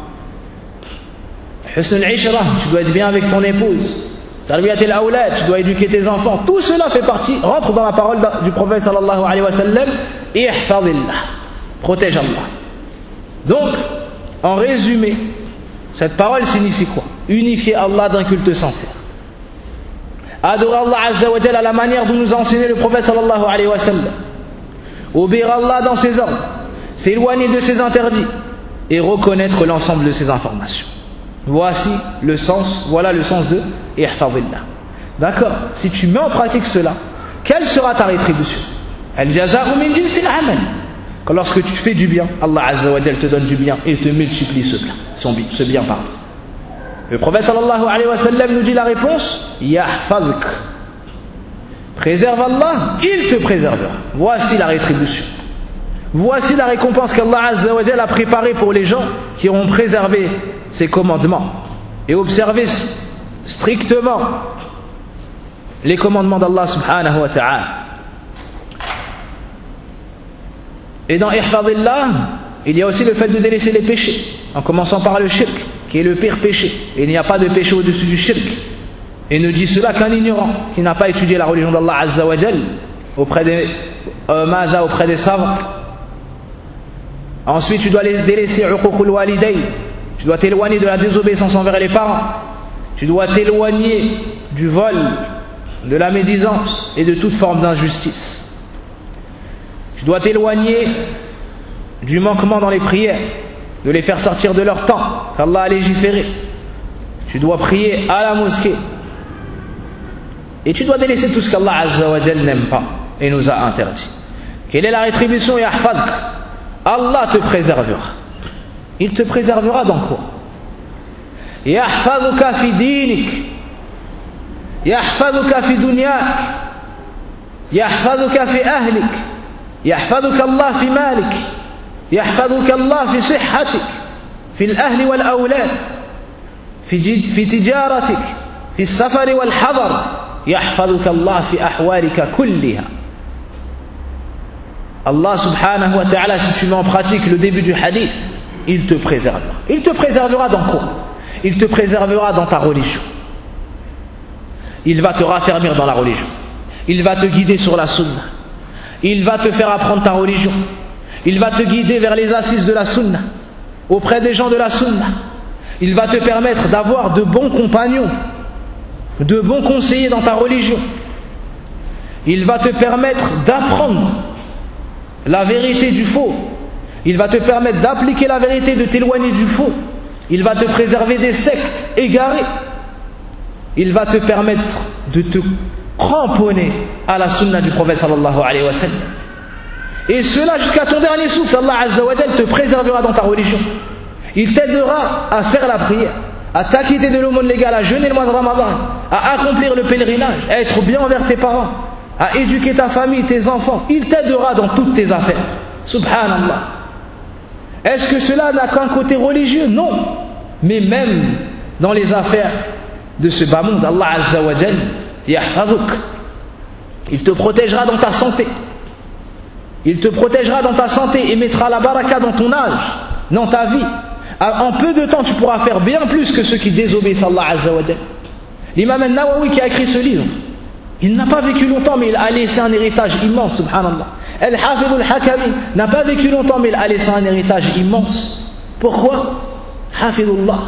Husn al-ishra, tu dois être bien avec ton épouse. Tarbiyat al-awlad, tu dois éduquer tes enfants. Tout cela fait partie, rentre dans la parole du prophète sallallahu alayhi wa sallam. Ihfadillah, protège Allah. Donc, en résumé, cette parole signifie quoi? Unifier Allah d'un culte sincère. Adorer Allah Azza wa Jalla à la manière dont nous a enseigné le prophète sallallahu alayhi wa sallam. Obéir Allah dans ses ordres, s'éloigner de ses interdits et reconnaître l'ensemble de ses informations. Voici le sens, voilà le sens de ihfazillah. D'accord? Si tu mets en pratique cela, quelle sera ta rétribution? Al-jaza'u min jinsil amal. Quand lorsque tu fais du bien, Allah Azza wa Jalla te donne du bien et te multiplie ce bien pardon. Le prophète sallallahu alayhi wa sallam nous dit la réponse, yahfazuk. Préserve Allah, il te préservera. Voici la rétribution. Voici la récompense qu'Allah Azza wa Jalla a préparée pour les gens qui auront préservé ses commandements et observé strictement les commandements d'Allah subhanahu wa ta'ala. Et dans ihfazillah, il y a aussi le fait de délaisser les péchés, en commençant par le shirk, qui est le pire péché. Et il n'y a pas de péché au-dessus du shirk. Et ne dit cela qu'un ignorant qui n'a pas étudié la religion d'Allah Azza wa Jal auprès des savants. Ensuite, tu dois délaisser uququl walidayn. Tu dois t'éloigner de la désobéissance envers les parents. Tu dois t'éloigner du vol, de la médisance et de toute forme d'injustice. Tu dois t'éloigner du manquement dans les prières, de les faire sortir de leur temps qu'Allah a légiféré. Tu dois prier à la mosquée. Et tu dois délaisser tout ce qu'Allah Azza wa Jal n'aime pas et nous a interdit. Quelle est la rétribution? Yahfazk. Allah te préservera. Il te préservera dans quoi? Yahfazuka fi dinik, yahfazuka fi dunyak, yahfazuka fi ahlik, yahfazuka Allah fi malik, yahfazuka Allah fi sihhatik, fi al-ahli wal-awlad, fi tijaratik, fi al-safar wal-hadar, yahfazuka Allah fi ahwalika kulliha. Allah subhanahu wa ta'ala, si tu mets en pratique le début du hadith, il te préservera. Il te préservera dans quoi? Il te préservera dans ta religion. Il va te raffermir dans la religion. Il va te guider sur la sunna. Il va te faire apprendre ta religion. Il va te guider vers les assises de la sunna, auprès des gens de la sunna. Il va te permettre d'avoir de bons compagnons, de bons conseillers dans ta religion. Il va te permettre d'apprendre la vérité du faux. Il va te permettre d'appliquer la vérité, de t'éloigner du faux. Il va te préserver des sectes égarées. Il va te permettre de te cramponner à la sunna du prophète sallallahu alayhi wa sallam. Et cela jusqu'à ton dernier souffle. Allah Azza wa Jal te préservera dans ta religion. Il t'aidera à faire la prière, à t'acquitter de l'aumône légale, à jeûner le mois de Ramadan, à accomplir le pèlerinage, à être bien envers tes parents, à éduquer ta famille, tes enfants. Il t'aidera dans toutes tes affaires. Subhanallah. Est-ce que cela n'a qu'un côté religieux? Non. Mais même dans les affaires de ce bas monde, Allah Azza wa Jal yahfazuk. Il te protégera dans ta santé. Il te protégera dans ta santé et mettra la baraka dans ton âge, dans ta vie. En peu de temps, tu pourras faire bien plus que ceux qui désobéissent à Allah Azza wa Jal. L'imam al-Nawawi qui a écrit ce livre, il n'a pas vécu longtemps, mais il a laissé un héritage immense, subhanallah. Al-Hafidh al-Hakami n'a pas vécu longtemps, mais il a laissé un héritage immense. Pourquoi? Hafidullah.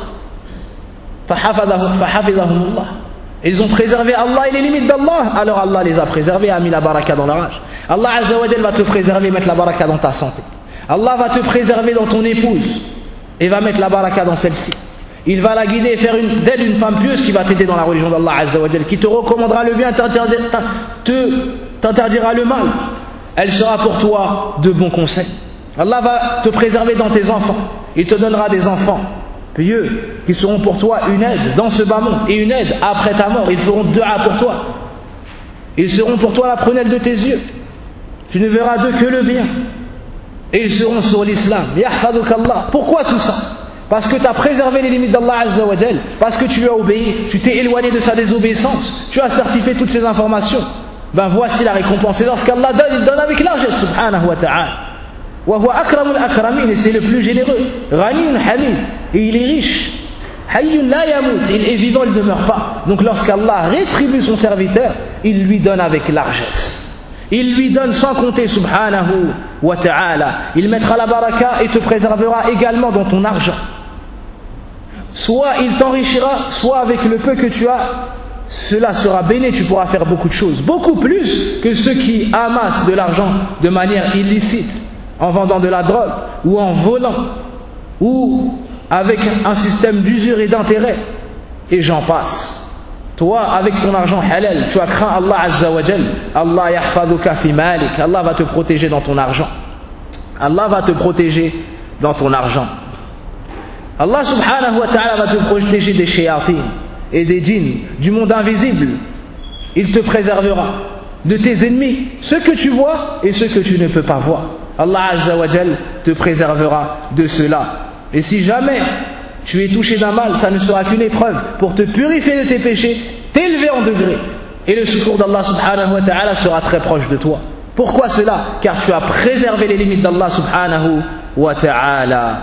Fahafidahumullah. Ils ont préservé Allah et les limites d'Allah, alors Allah les a préservés et a mis la baraka dans leur âge. Allah Azza wa Jal va te préserver et mettre la baraka dans ta santé. Allah va te préserver dans ton épouse et va mettre la baraka dans celle-ci. Il va la guider et faire d'elle une femme pieuse qui va t'aider dans la religion d'Allah Azza wa Jal, qui te recommandera le bien, t'interdira le mal. Elle sera pour toi de bons conseils. Allah va te préserver dans tes enfants. Il te donnera des enfants pieux qui seront pour toi une aide dans ce bas monde et une aide après ta mort. Ils feront dua pour toi. Ils seront pour toi la prunelle de tes yeux. Tu ne verras d'eux que le bien. Et ils seront sur l'islam. Yahfaduk Allah. Pourquoi tout ça? Parce que tu as préservé les limites d'Allah Azza wa Jal, parce que tu lui as obéi, tu t'es éloigné de sa désobéissance, tu as certifié toutes ces informations. Ben voici la récompense. Et lorsqu'Allah donne, il donne avec largesse, subhanahu wa ta'ala. Wa huwa akramul akramin, et c'est le plus généreux. Ghaniyun hamid, et il est riche. Hayyun la yamut, il est vivant, il ne meurt pas. Donc lorsqu'Allah rétribue son serviteur, il lui donne avec largesse. Il lui donne sans compter, subhanahu wa ta'ala. Il mettra la baraka et te préservera également dans ton argent. Soit il t'enrichira, soit avec le peu que tu as, cela sera béni, tu pourras faire beaucoup de choses. Beaucoup plus que ceux qui amassent de l'argent de manière illicite, en vendant de la drogue, ou en volant, ou avec un système d'usure et d'intérêt, et j'en passe. Toi, avec ton argent halal, tu as craint Allah Azza wa Jal. Allah yahfaduka fi malik. Allah va te protéger dans ton argent. Allah va te protéger dans ton argent. Allah subhanahu wa ta'ala va te protéger des shayatin et des djinns, du monde invisible. Il te préservera de tes ennemis, ceux que tu vois et ceux que tu ne peux pas voir. Allah Azza wa Jal te préservera de cela. Et si jamais tu es touché d'un mal, ça ne sera qu'une épreuve pour te purifier de tes péchés, t'élever en degré. Et le secours d'Allah subhanahu wa ta'ala sera très proche de toi. Pourquoi cela? Car tu as préservé les limites d'Allah subhanahu wa ta'ala.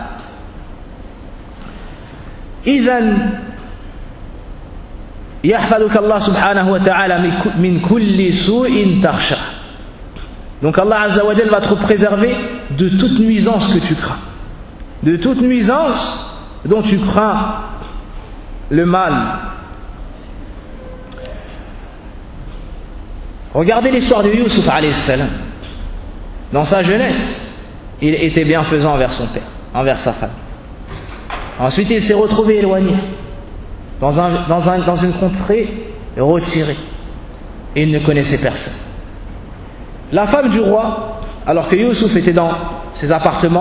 إذن يحفظك الله سبحانه وتعالى من كل سوء تخشى. Donc Allah Azza wa Jal va te préserver de toute nuisance que tu crains. De toute nuisance dont tu crains le mal. Regardez l'histoire de Youssouf alayhi salam. Dans sa jeunesse, il était bienfaisant envers son père, envers sa famille. Ensuite, il s'est retrouvé éloigné, dans une contrée retirée. Et il ne connaissait personne. La femme du roi, alors que Youssouf était dans ses appartements,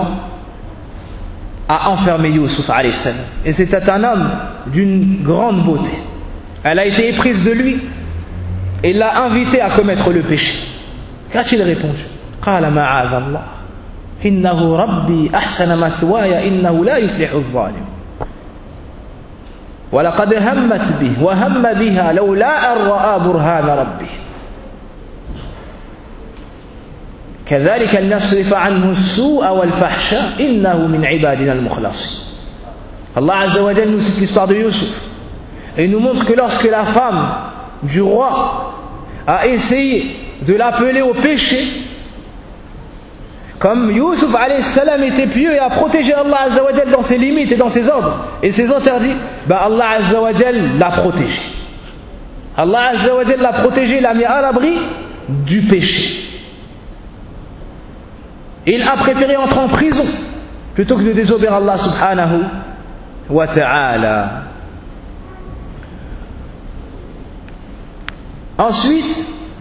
a enfermé Youssouf alayhi salam. Et c'était un homme d'une grande beauté. Elle a été éprise de lui et l'a invité à commettre le péché. Qu'a-t-il répondu? Qala ma'adallah. Innahu rabbi ahsana mathwaya innahu la yuflihu adh-dhalim. Wa laqad hammat bihi wa hamma biha lawla an ra'a burhana rabbih. كذلك لنصرف عنه السوء والفحشاء إنه من عبادنا المخلصين. Allah Azza wa Jal nous cite l'histoire de Youssouf et nous montre que lorsque la femme du roi a essayé de l'appeler au péché, comme Youssouf alayhi salam était pieux et a protégé Allah Azza wa Jal dans ses limites et dans ses ordres et ses interdits, Allah Azza wa Jal l'a protégé. Allah Azza wa Jal l'a protégé, l'a mis à l'abri du péché. Il a préféré entrer en prison plutôt que de désobéir à Allah subhanahu wa ta'ala. Ensuite,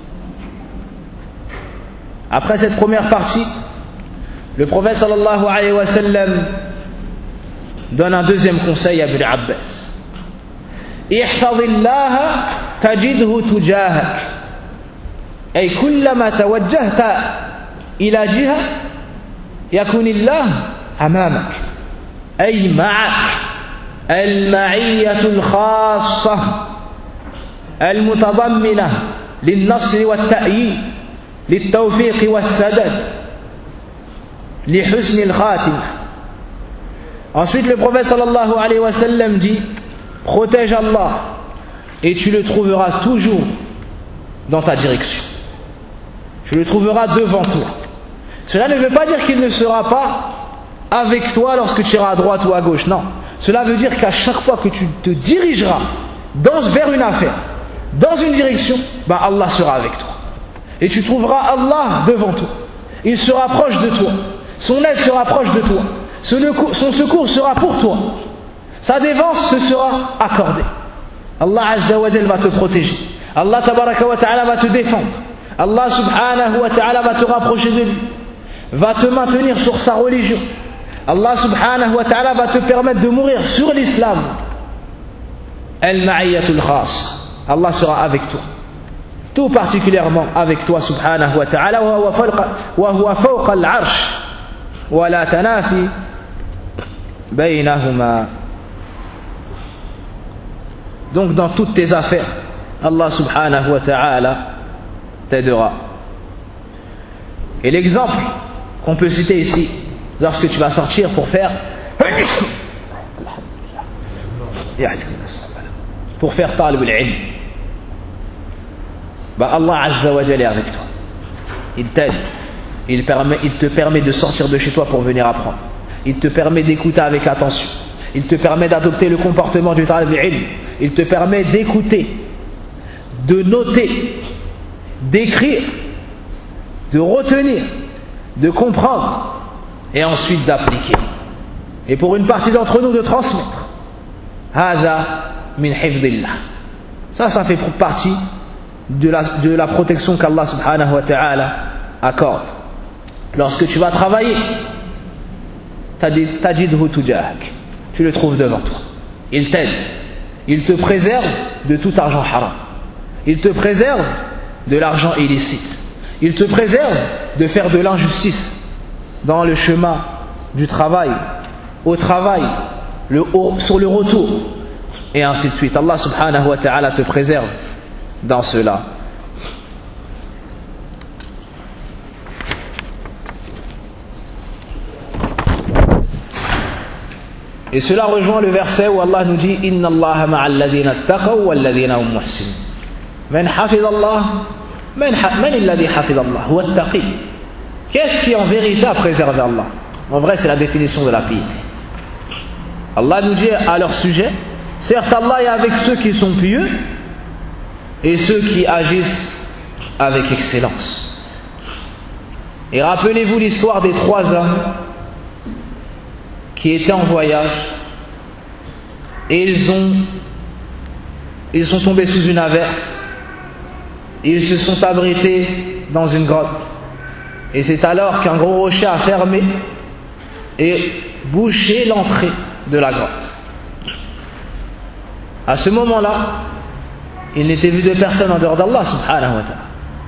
après cette première partie, le prophète sallallahu alayhi wa sallam donne un deuxième conseil à Ibn Abbas. Ihfazillaha tajidhu tujahak. Ay kullama tawajjahta ila jiha يكون الله أمامك أي معك المعية الخاصة المتضمنة للنصر والتأييد للتوفيق والسداد لحسن الخاتمة. Ensuite le prophète sallallahu alayhi wa sallam dit: protège Allah et tu le trouveras toujours dans ta direction. Tu le trouveras devant toi. Cela ne veut pas dire qu'il ne sera pas avec toi lorsque tu iras à droite ou à gauche, non. Cela veut dire qu'à chaque fois que tu te dirigeras vers une affaire, dans une direction, Allah sera avec toi. Et tu trouveras Allah devant toi. Il se rapproche de toi. Son aide se rapproche de toi. Son secours sera pour toi. Sa défense te sera accordée. Allah Azza wa Jal va te protéger. Allah Tabaraka wa Ta'ala va te défendre. Allah Subhanahu wa Ta'ala va te rapprocher de lui. Va te maintenir sur sa religion. Allah Subhanahu wa Ta'ala va te permettre de mourir sur l'islam. Al-Ma'iyyatul Khas. Allah sera avec toi. Tout particulièrement avec toi Subhanahu wa Ta'ala. Wa huwa fawqa al-arsh. Wa la tanafi baynahuma. Donc dans toutes tes affaires, Allah Subhanahu wa Ta'ala t'aidera. Et l'exemple qu'on peut citer ici, lorsque tu vas sortir pour faire talib al-ilm, Allah Azza wa Jalla est avec toi. Il t'aide. Il te permet de sortir de chez toi pour venir apprendre. Il te permet d'écouter avec attention. Il te permet d'adopter le comportement du talib al-ilm. Il te permet d'écouter, de noter, d'écrire, de retenir, de comprendre et ensuite d'appliquer. Et pour une partie d'entre nous de transmettre. Hada min hifdillah. Ça fait partie de la protection qu'Allah subhanahu wa ta'ala accorde. Lorsque tu vas travailler, tajidhu tujahak. Tu le trouves devant toi. Il t'aide. Il te préserve de tout argent haram. Il te préserve de l'argent illicite. Il te préserve de faire de l'injustice dans le chemin du travail, au travail, sur le retour, et ainsi de suite. Allah subhanahu wa ta'ala te préserve dans cela. Et cela rejoint le verset où Allah nous dit Inna Allaha ma'al ladhina attaqaw wal ladhina hum muhsinun. Man hafidha Allah, man alladhi hafidha Allah huwa at-taqi. Qu'est-ce qui en vérité a préservé Allah? En vrai, c'est la définition de la piété. Allah nous dit à leur sujet, certes Allah est avec ceux qui sont pieux et ceux qui agissent avec excellence. Et rappelez-vous l'histoire des 3 hommes qui étaient en voyage et ils sont tombés sous une averse. Ils se sont abrités dans une grotte. Et c'est alors qu'un gros rocher a fermé et bouché l'entrée de la grotte. À ce moment-là, il n'était vu de personne en dehors d'Allah subhanahu wa ta'ala.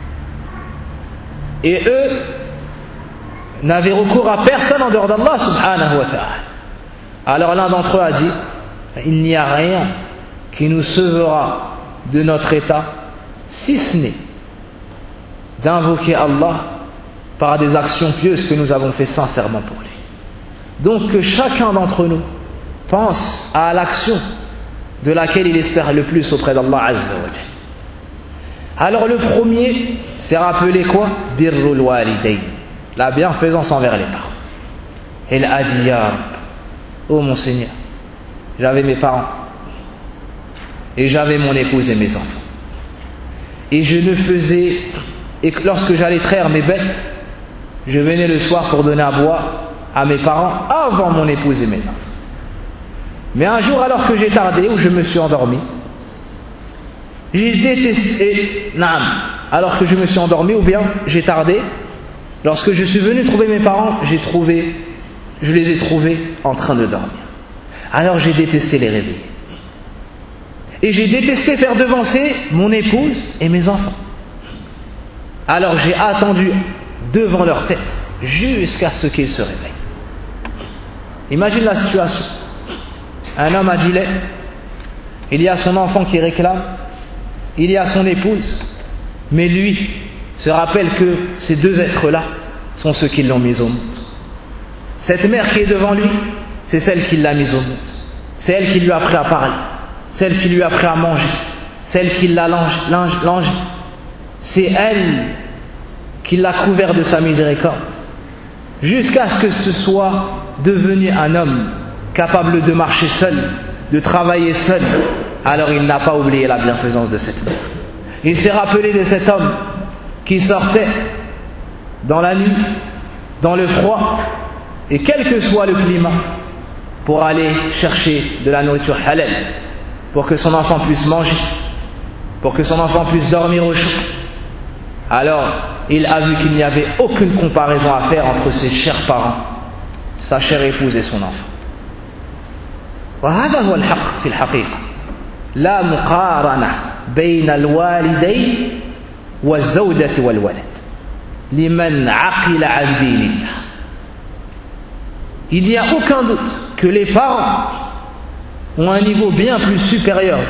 Et eux n'avaient recours à personne en dehors d'Allah subhanahu wa ta'ala. Alors l'un d'entre eux a dit, il n'y a rien qui nous sauvera de notre état si ce n'est d'invoquer Allah par des actions pieuses que nous avons fait sincèrement pour lui. Donc que chacun d'entre nous pense à l'action de laquelle il espère le plus auprès d'Allah Azza wa Jalla. Alors le premier, c'est rappeler quoi? Birrul walidayn, la bienfaisance envers les parents. Elle a dit, ya Rab, oh mon Seigneur, j'avais mes parents et j'avais mon épouse et mes enfants. Et et lorsque j'allais traire mes bêtes, je venais le soir pour donner à boire à mes parents avant mon épouse et mes enfants. Mais un jour, alors que j'ai tardé, où je me suis endormi, j'ai détesté, alors que je me suis endormi ou bien j'ai tardé, lorsque je suis venu trouver mes parents, je les ai trouvés en train de dormir. Alors j'ai détesté les réveiller. Et j'ai détesté faire devancer mon épouse et mes enfants. Alors j'ai attendu devant leur tête jusqu'à ce qu'ils se réveillent. Imagine la situation. Un homme a du lait, il y a son enfant qui réclame, il y a son épouse, mais lui se rappelle que ces 2 êtres-là sont ceux qui l'ont mis au monde. Cette mère qui est devant lui, c'est celle qui l'a mise au monde. C'est elle qui lui a appris à parler, celle qui lui a appris à manger, celle qui l'a langé. C'est elle qui l'a couvert de sa miséricorde. jusqu'à ce que ce soit devenu un homme capable de marcher seul, de travailler seul. Alors il n'a pas oublié la bienfaisance de cet homme. Il s'est rappelé de cet homme qui sortait dans la nuit, dans le froid, et quel que soit le climat, pour aller chercher de la nourriture halal, pour que son enfant puisse manger, pour que son enfant puisse dormir au chaud. Alors, il a vu qu'il n'y avait aucune comparaison à faire entre ses chers parents, sa chère épouse et son enfant. وهذا هو الحق في الحقيقة لا مقارنة بين الوالدين والزوجة والولد لمن عقل عن دين الله. Il n'y a aucun doute que les parents ont un niveau bien plus supérieur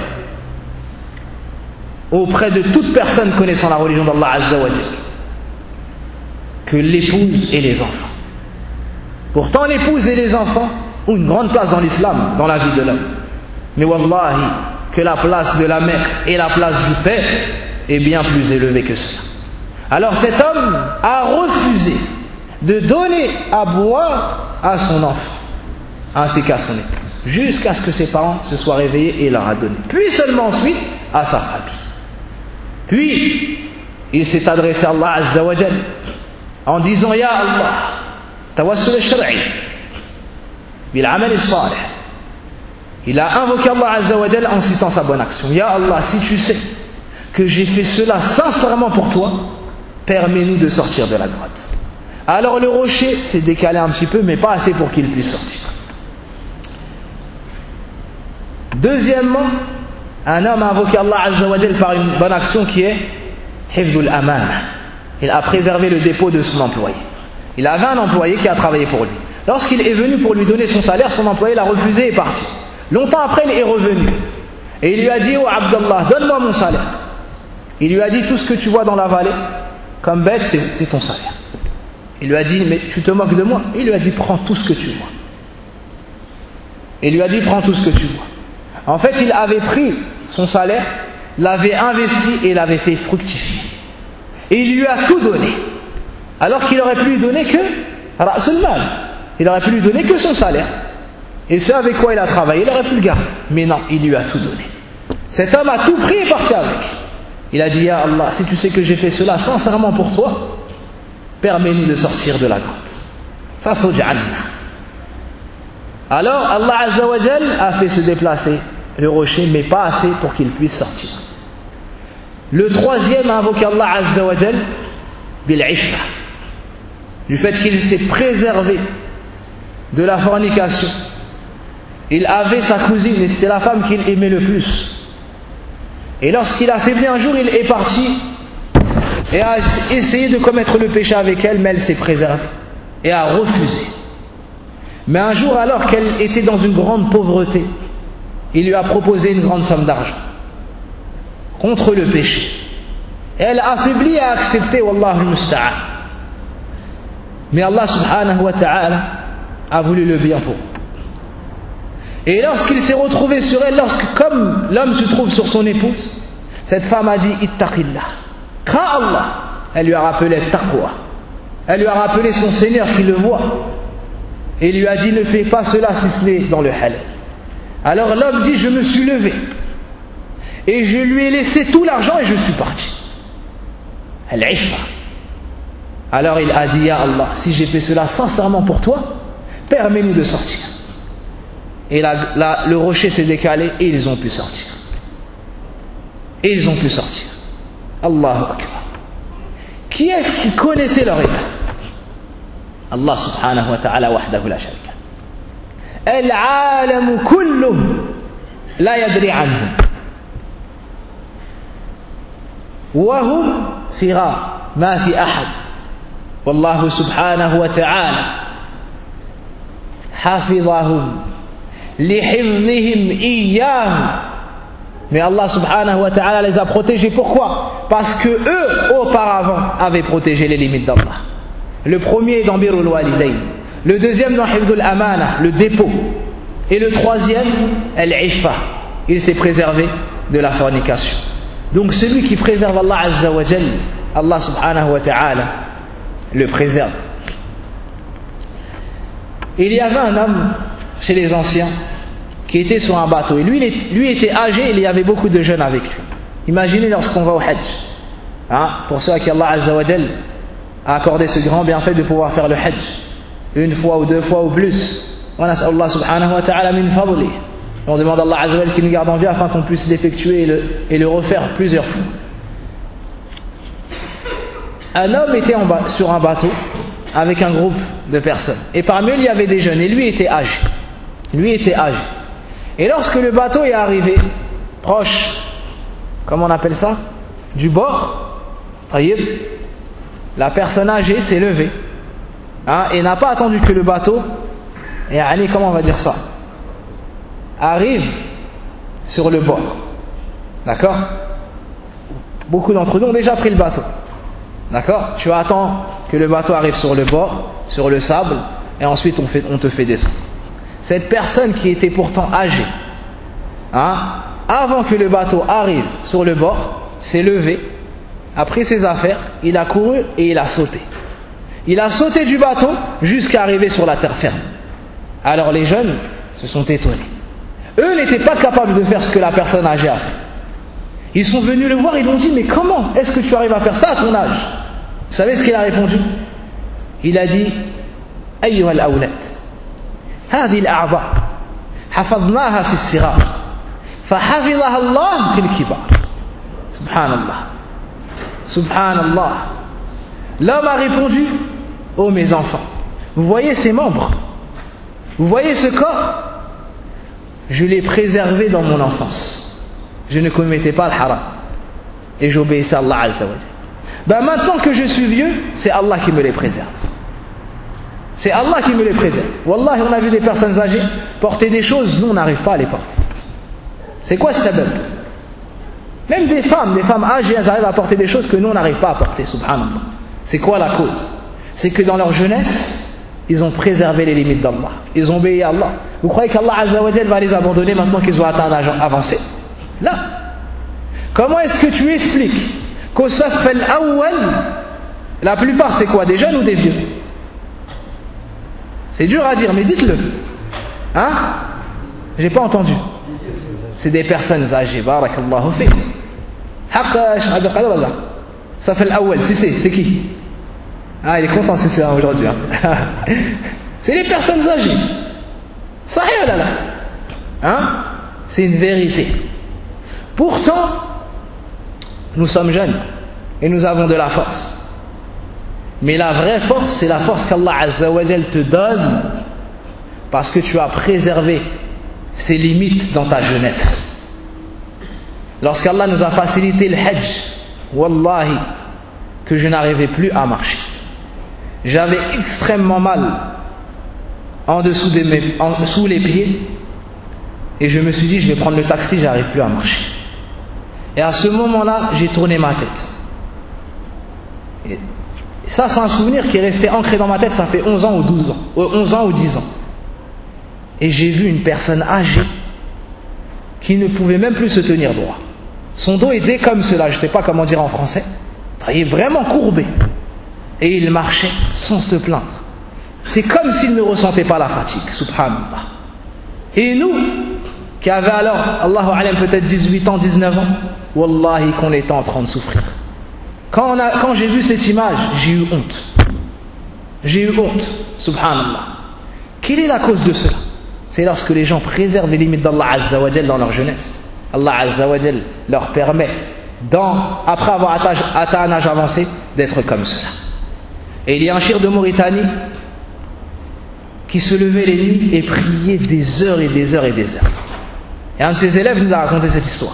auprès de toute personne connaissant la religion d'Allah Azza wa Jalla que l'épouse et les enfants. Pourtant l'épouse et les enfants ont une grande place dans l'islam, dans la vie de l'homme. Mais wallahi, que la place de la mère et la place du père est bien plus élevée que cela. Alors cet homme a refusé de donner à boire à son enfant, ainsi qu'à son épouse, jusqu'à ce que ses parents se soient réveillés et leur a donné. Puis seulement ensuite à sa famille. Puis il s'est adressé à Allah Azza wa Jal en disant Ya Allah, tawassul al-shar'i bil amal al-salih. Il a invoqué Allah Azza wa Jal en citant sa bonne action. Ya Allah, si tu sais que j'ai fait cela sincèrement pour toi, permets-nous de sortir de la grotte. Alors le rocher s'est décalé un petit peu, mais pas assez pour qu'il puisse sortir. Deuxièmement, un homme a invoqué Allah Azza wa Jal par une bonne action qui est Hifdul Amana. Il a préservé le dépôt de son employé. Il avait un employé qui a travaillé pour lui. Lorsqu'il est venu pour lui donner son salaire, son employé l'a refusé et est parti. Longtemps après, il est revenu. Et il lui a dit, oh Abdallah, donne-moi mon salaire. Il lui a dit, tout ce que tu vois dans la vallée, comme bête, c'est ton salaire. Il lui a dit, mais tu te moques de moi? Il lui a dit, prends tout ce que tu vois. Il lui a dit, prends tout ce que tu vois. En fait, il avait pris son salaire, l'avait investi et l'avait fait fructifier. Et il lui a tout donné. Alors qu'il aurait pu lui donner que Ra'sul Mal. Il aurait pu lui donner que son salaire. Et ce avec quoi il a travaillé, il aurait pu le garder. Mais non, il lui a tout donné. Cet homme a tout pris et parti avec. Il a dit, Ya Allah, si tu sais que j'ai fait cela sincèrement pour toi, permets-nous de sortir de la grotte. Fafuj anna. Alors Allah Azza wa Jal a fait se déplacer le rocher, mais pas assez pour qu'il puisse sortir. Le troisième a invoqué Allah Azza wa Jal bil-iffa, du fait qu'il s'est préservé de la fornication. Il avait sa cousine et c'était la femme qu'il aimait le plus. Et lorsqu'il a faibli un jour, il est parti et a essayé de commettre le péché avec elle, mais elle s'est préservée et a refusé. Mais un jour, alors qu'elle était dans une grande pauvreté, il lui a proposé une grande somme d'argent contre le péché. Et elle a affaibli et a accepté, wallahu musta'an. Mais Allah subhanahu wa ta'ala a voulu le bien pour eux. Et lorsqu'il s'est retrouvé sur elle, comme l'homme se trouve sur son épouse, cette femme a dit ittaqillah, crains Allah. Elle lui a rappelé taqwa. Elle lui a rappelé son Seigneur qui le voit. Et lui a dit ne fais pas cela si ce n'est dans le halal. Alors l'homme dit je me suis levé et je lui ai laissé tout l'argent et je suis parti. Al-iffa. Alors il a dit ya Allah, si j'ai fait cela sincèrement pour toi, permets-nous de sortir. Et le rocher s'est décalé et ils ont pu sortir. Et ils ont pu sortir. Allahu Akbar. Qui est-ce qui connaissait leur état? Allah subhanahu wa ta'ala wahdahu la sharika. Al-alamu kulluhu la yadri anhum. Wa hum firar ma fi ahad. Wallahu subhanahu wa ta'ala hafidhahum lihifdhihim iyyahum. Mais Allah subhanahu wa ta'ala les a protégés. Pourquoi? Parce que eux auparavant avaient protégé les limites d'Allah. Le premier dans Birrul Walidayn, le deuxième dans Hifdul Amana, le dépôt, et le troisième, Al-Iffa, il s'est préservé de la fornication. Donc celui qui préserve Allah Azza wa Jal, Allah subhanahu wa ta'ala le préserve. Et il y avait un homme chez les anciens qui était sur un bateau. Et lui était âgé et il y avait beaucoup de jeunes avec lui. Imaginez lorsqu'on va au Hajj. Pour ceux à qui Allah Azza wa Jal a accordé ce grand bienfait de pouvoir faire le Hajj. Une fois ou deux fois ou plus. On demande à Allah Azza wa Jal qu'il nous garde en vie afin qu'on puisse l'effectuer et le refaire plusieurs fois. Un homme était sur un bateau avec un groupe de personnes. Et parmi eux, il y avait des jeunes. Et lui était âgé. Et lorsque le bateau est arrivé proche, comment on appelle ça, du bord, la personne âgée s'est levée et n'a pas attendu que le bateau, comment on va dire ça, arrive sur le bord. D'accord? Beaucoup d'entre nous ont déjà pris le bateau. D'accord? Tu attends que le bateau arrive sur le bord, sur le sable, et ensuite on te fait descendre. Cette personne qui était pourtant âgée, avant que le bateau arrive sur le bord, s'est levé, a pris ses affaires, il a couru et il a sauté. Il a sauté du bateau jusqu'à arriver sur la terre ferme. Alors les jeunes se sont étonnés. Eux n'étaient pas capables de faire ce que la personne âgée a fait. Ils sont venus le voir, ils lui ont dit: mais comment est-ce que tu arrives à faire ça à ton âge? Vous savez ce qu'il a répondu? Il a dit: Ayyuha al-awlad, hadhihi al-a'dha hafadnaha fi as-sighar fahafidhaha Allah fi al-kibar. Subhanallah. L'homme a répondu: oh mes enfants, vous voyez ces membres, vous voyez ce corps, je l'ai préservé dans mon enfance. Je ne commettais pas le haram et j'obéissais à Allah Azza wa Jalla. Maintenant que je suis vieux, c'est Allah qui me les préserve. C'est Allah qui me les préserve. Wallahi, on a vu des personnes âgées porter des choses, nous on n'arrive pas à les porter. C'est quoi ce sabab? Même des femmes âgées, elles arrivent à porter des choses que nous on n'arrive pas à porter, subhanallah. C'est quoi la cause? C'est que dans leur jeunesse, ils ont préservé les limites d'Allah. Ils ont obéi à Allah. Vous croyez qu'Allah Azza wa Jalla va les abandonner maintenant qu'ils ont atteint un âge avancé? Là. Comment est-ce que tu expliques qu'au saf al-awwal, la plupart c'est quoi? Des jeunes ou des vieux? C'est dur à dire, mais dites-le. J'ai pas entendu. C'est des personnes âgées. Barakallahu fiqh. Saf al-awwal, c'est qui? Il est content si c'est aujourd'hui. C'est les personnes âgées. Sahih là là. C'est une vérité. Pourtant, nous sommes jeunes et nous avons de la force. Mais la vraie force, c'est la force qu'Allah Azza wa Jal te donne parce que tu as préservé ses limites dans ta jeunesse. Lorsqu'Allah nous a facilité le Hajj, wallahi, que je n'arrivais plus à marcher. J'avais extrêmement mal sous les pieds et je me suis dit: je vais prendre le taxi, j'arrive plus à marcher. Et à ce moment-là, j'ai tourné ma tête. Et ça, c'est un souvenir qui est resté ancré dans ma tête, ça fait 11 ans ou 12 ans, 11 ans ou 10 ans. Et j'ai vu une personne âgée qui ne pouvait même plus se tenir droit. Son dos était comme cela, je ne sais pas comment dire en français. Il est vraiment courbé. Et il marchait sans se plaindre. C'est comme s'il ne ressentait pas la fatigue, subhanallah. Et nous, qui avions alors, Allahu alam, peut-être 18 ans, 19 ans, wallahi qu'on était en train de souffrir. Quand j'ai vu cette image, j'ai eu honte. J'ai eu honte, subhanallah. Quelle est la cause de cela? C'est lorsque les gens préservent les limites d'Allah Azza wa Jal dans leur jeunesse. Allah Azza wa Jal leur permet, après avoir atteint un âge avancé, d'être comme cela. Et il y a un shir de Mauritanie qui se levait les nuits et priait des heures et des heures et des heures. Et un de ses élèves nous a raconté cette histoire.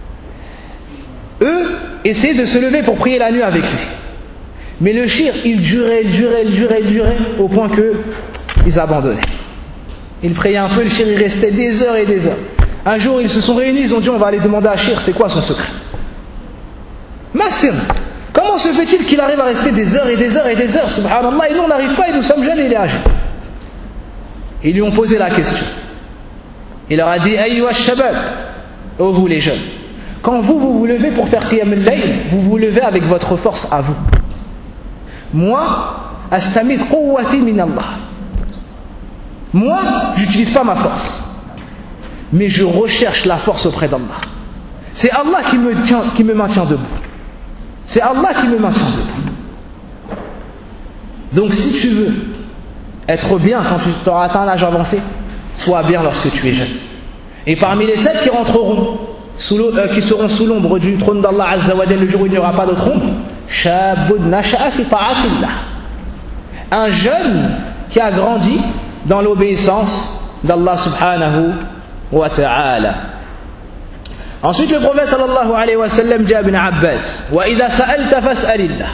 Eux essayaient de se lever pour prier la nuit avec lui. Mais le shir, il durait au point qu'ils abandonnaient. Ils priaient un peu, le shir, il restait des heures et des heures. Un jour, ils se sont réunis, ils ont dit: on va aller demander à Shir, c'est quoi son secret? Massim, comment se fait-il qu'il arrive à rester des heures et des heures et des heures? Subhanallah, et nous on n'arrive pas, et nous sommes jeunes et il est âgé. Ils lui ont posé la question. Il leur a dit: Ayyuha shabab, ô vous les jeunes, quand vous levez pour faire qiyam al-layl, vous vous levez avec votre force à vous. Moi, astamid quwwati min Allah. Moi, j'utilise pas ma force, mais je recherche la force auprès d'Allah. C'est Allah qui me maintient debout. C'est Allah qui me maintient debout. Donc si tu veux être bien quand tu auras atteint l'âge avancé, sois bien lorsque tu es jeune. Et parmi les 7 qui rentreront, qui seront sous l'ombre du trône d'Allah Azza wa Jalla le jour où il n'y aura pas d'autre ombre, Shabun nasha'a fi ta'atillah. Un jeune qui a grandi dans l'obéissance d'Allah subhanahu wa ta'ala. Ensuite le prophète sallallahu alayhi wa sallam dit à Ibn Abbas, wa idha sa'alta fas'alillah.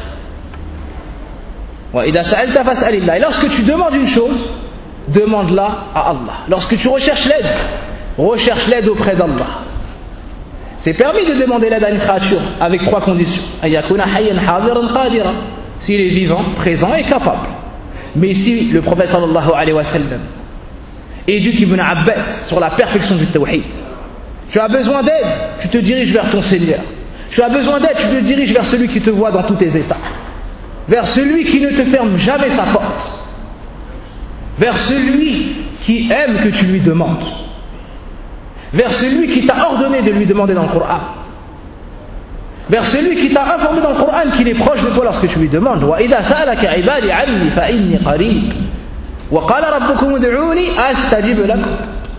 Wa idha sa'alta fas'alillah. Et lorsque tu demandes une chose, demande-la à Allah. Lorsque tu recherches l'aide auprès d'Allah. C'est permis de demander l'aide à une créature avec 3 conditions. S'il est vivant, présent et capable. Mais ici, le prophète sallallahu alayhi wa sallam éduque Ibn Abbas sur la perfection du tawhid. Tu as besoin d'aide, tu te diriges vers ton Seigneur. Tu as besoin d'aide, tu te diriges vers celui qui te voit dans tous tes états. Vers celui qui ne te ferme jamais sa porte. Vers celui qui aime que tu lui demandes. Vers celui qui t'a ordonné de lui demander dans le Coran. Vers celui qui t'a informé dans le Coran qu'il est proche de toi lorsque tu lui demandes. وَإِذَا سَأَلَكَ عِبَادِي عَنِّي فَإِنِّي قَرِيبٌ وَقَالَ رَبُّكُمُ ادْعُونِي أَسْتَجِبْ لَكُمْ.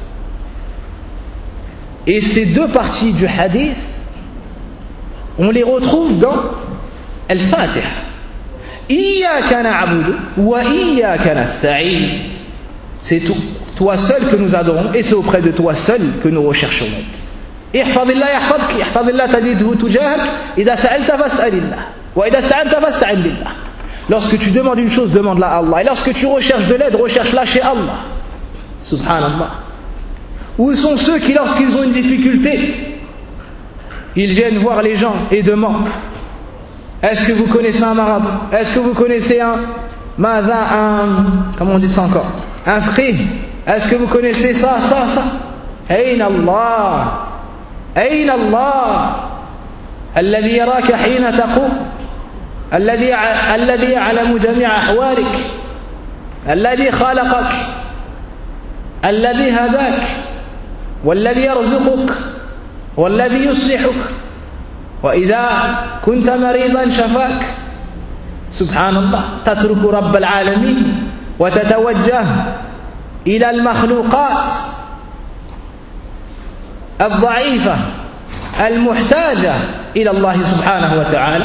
Et ces 2 parties du hadith, on les retrouve dans Al-Fatiha. Iyyaka na'budu wa iyyaka nasta'in. C'est toi seul que nous adorons et c'est auprès de toi seul que nous recherchons l'aide. Ihfadillah yahfadk, ihfadillah tajidhu tujahak, idha sa'alta fas'alillah, wa idha sta'anta fasta'in billah. Lorsque tu demandes une chose, demande-la à Allah. Et lorsque tu recherches de l'aide, recherche-la chez Allah. Subhanallah. Où sont ceux qui, lorsqu'ils ont une difficulté, ils viennent voir les gens et demandent: est-ce que vous connaissez un marabout? Est-ce que vous connaissez comment on dit ça encore? Un frère? Est-ce que vous connaissez ça? Ayn Allah? Ayn Allah? Alladhi yaraka hina taqum? Alladhi ya'lamu jami'a ahwalik? Alladhi khalaqak? Alladhi hadak? والذي يرزقك والذي يصلحك وإذا كنت مريضا شفاك. سبحان الله. تترك رب العالمين وتتوجه إلى المخلوقات الضعيفة المحتاجة إلى الله سبحانه وتعالى.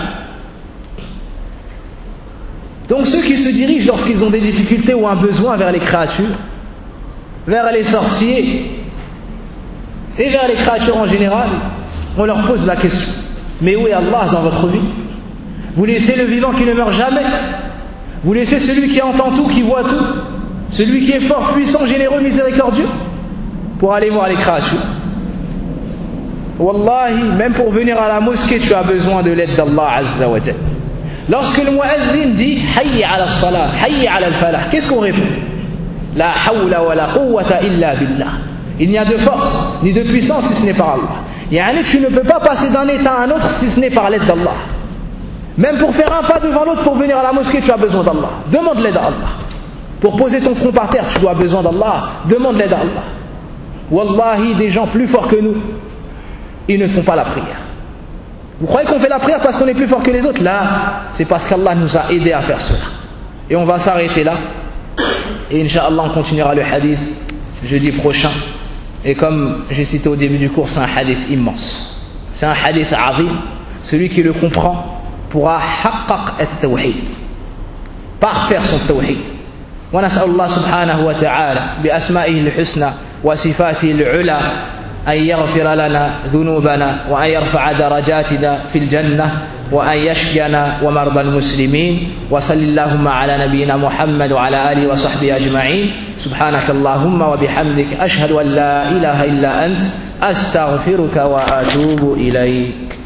Donc ceux qui se dirigent lorsqu'ils ont des difficultés ou un besoin vers les créatures, vers les sorciers et vers les créatures en général, on leur pose la question: mais où est Allah dans votre vie? Vous laissez le vivant qui ne meurt jamais? Vous laissez celui qui entend tout, qui voit tout, celui qui est fort, puissant, généreux, miséricordieux, pour aller voir les créatures? Wallahi, même pour venir à la mosquée, tu as besoin de l'aide d'Allah Azza wa Jalla. Lorsque le muazzin dit hayy ala as-salah, hayy ala al-falah, qu'est-ce qu'on répond? La hawla wa la quwwata illa billah. Il n'y a de force ni de puissance si ce n'est par Allah. Yani tu ne peux pas passer d'un état à un autre si ce n'est par l'aide d'Allah. Même pour faire un pas devant l'autre, pour venir à la mosquée, tu as besoin d'Allah. Demande l'aide à Allah. Pour poser ton front par terre, tu dois besoin d'Allah. Demande l'aide à Allah. Wallahi, des gens plus forts que nous, ils ne font pas la prière. Vous croyez qu'on fait la prière parce qu'on est plus fort que les autres? Là, c'est parce qu'Allah nous a aidés à faire cela. Et on va s'arrêter là. Et Inch'Allah, on continuera le hadith jeudi prochain. Et comme j'ai cité au début du cours, c'est un hadith immense. C'est un hadith azim. Celui qui le comprend pourra haqqaq at-tawhid, parfaire son tawhid. ونسأل الله سبحانه وتعالى بأسمائه الحسنى وصفاته العلى أن يغفر لنا ذنوبنا وأن يرفع درجاتنا في الجنة وأن يشفينا ومرضى المسلمين. وصل اللهم على نبينا محمد وعلى آله وصحبه أجمعين. سبحانك اللهم وبحمدك أشهد أن لا إله إلا أنت أستغفرك وأتوب إليك.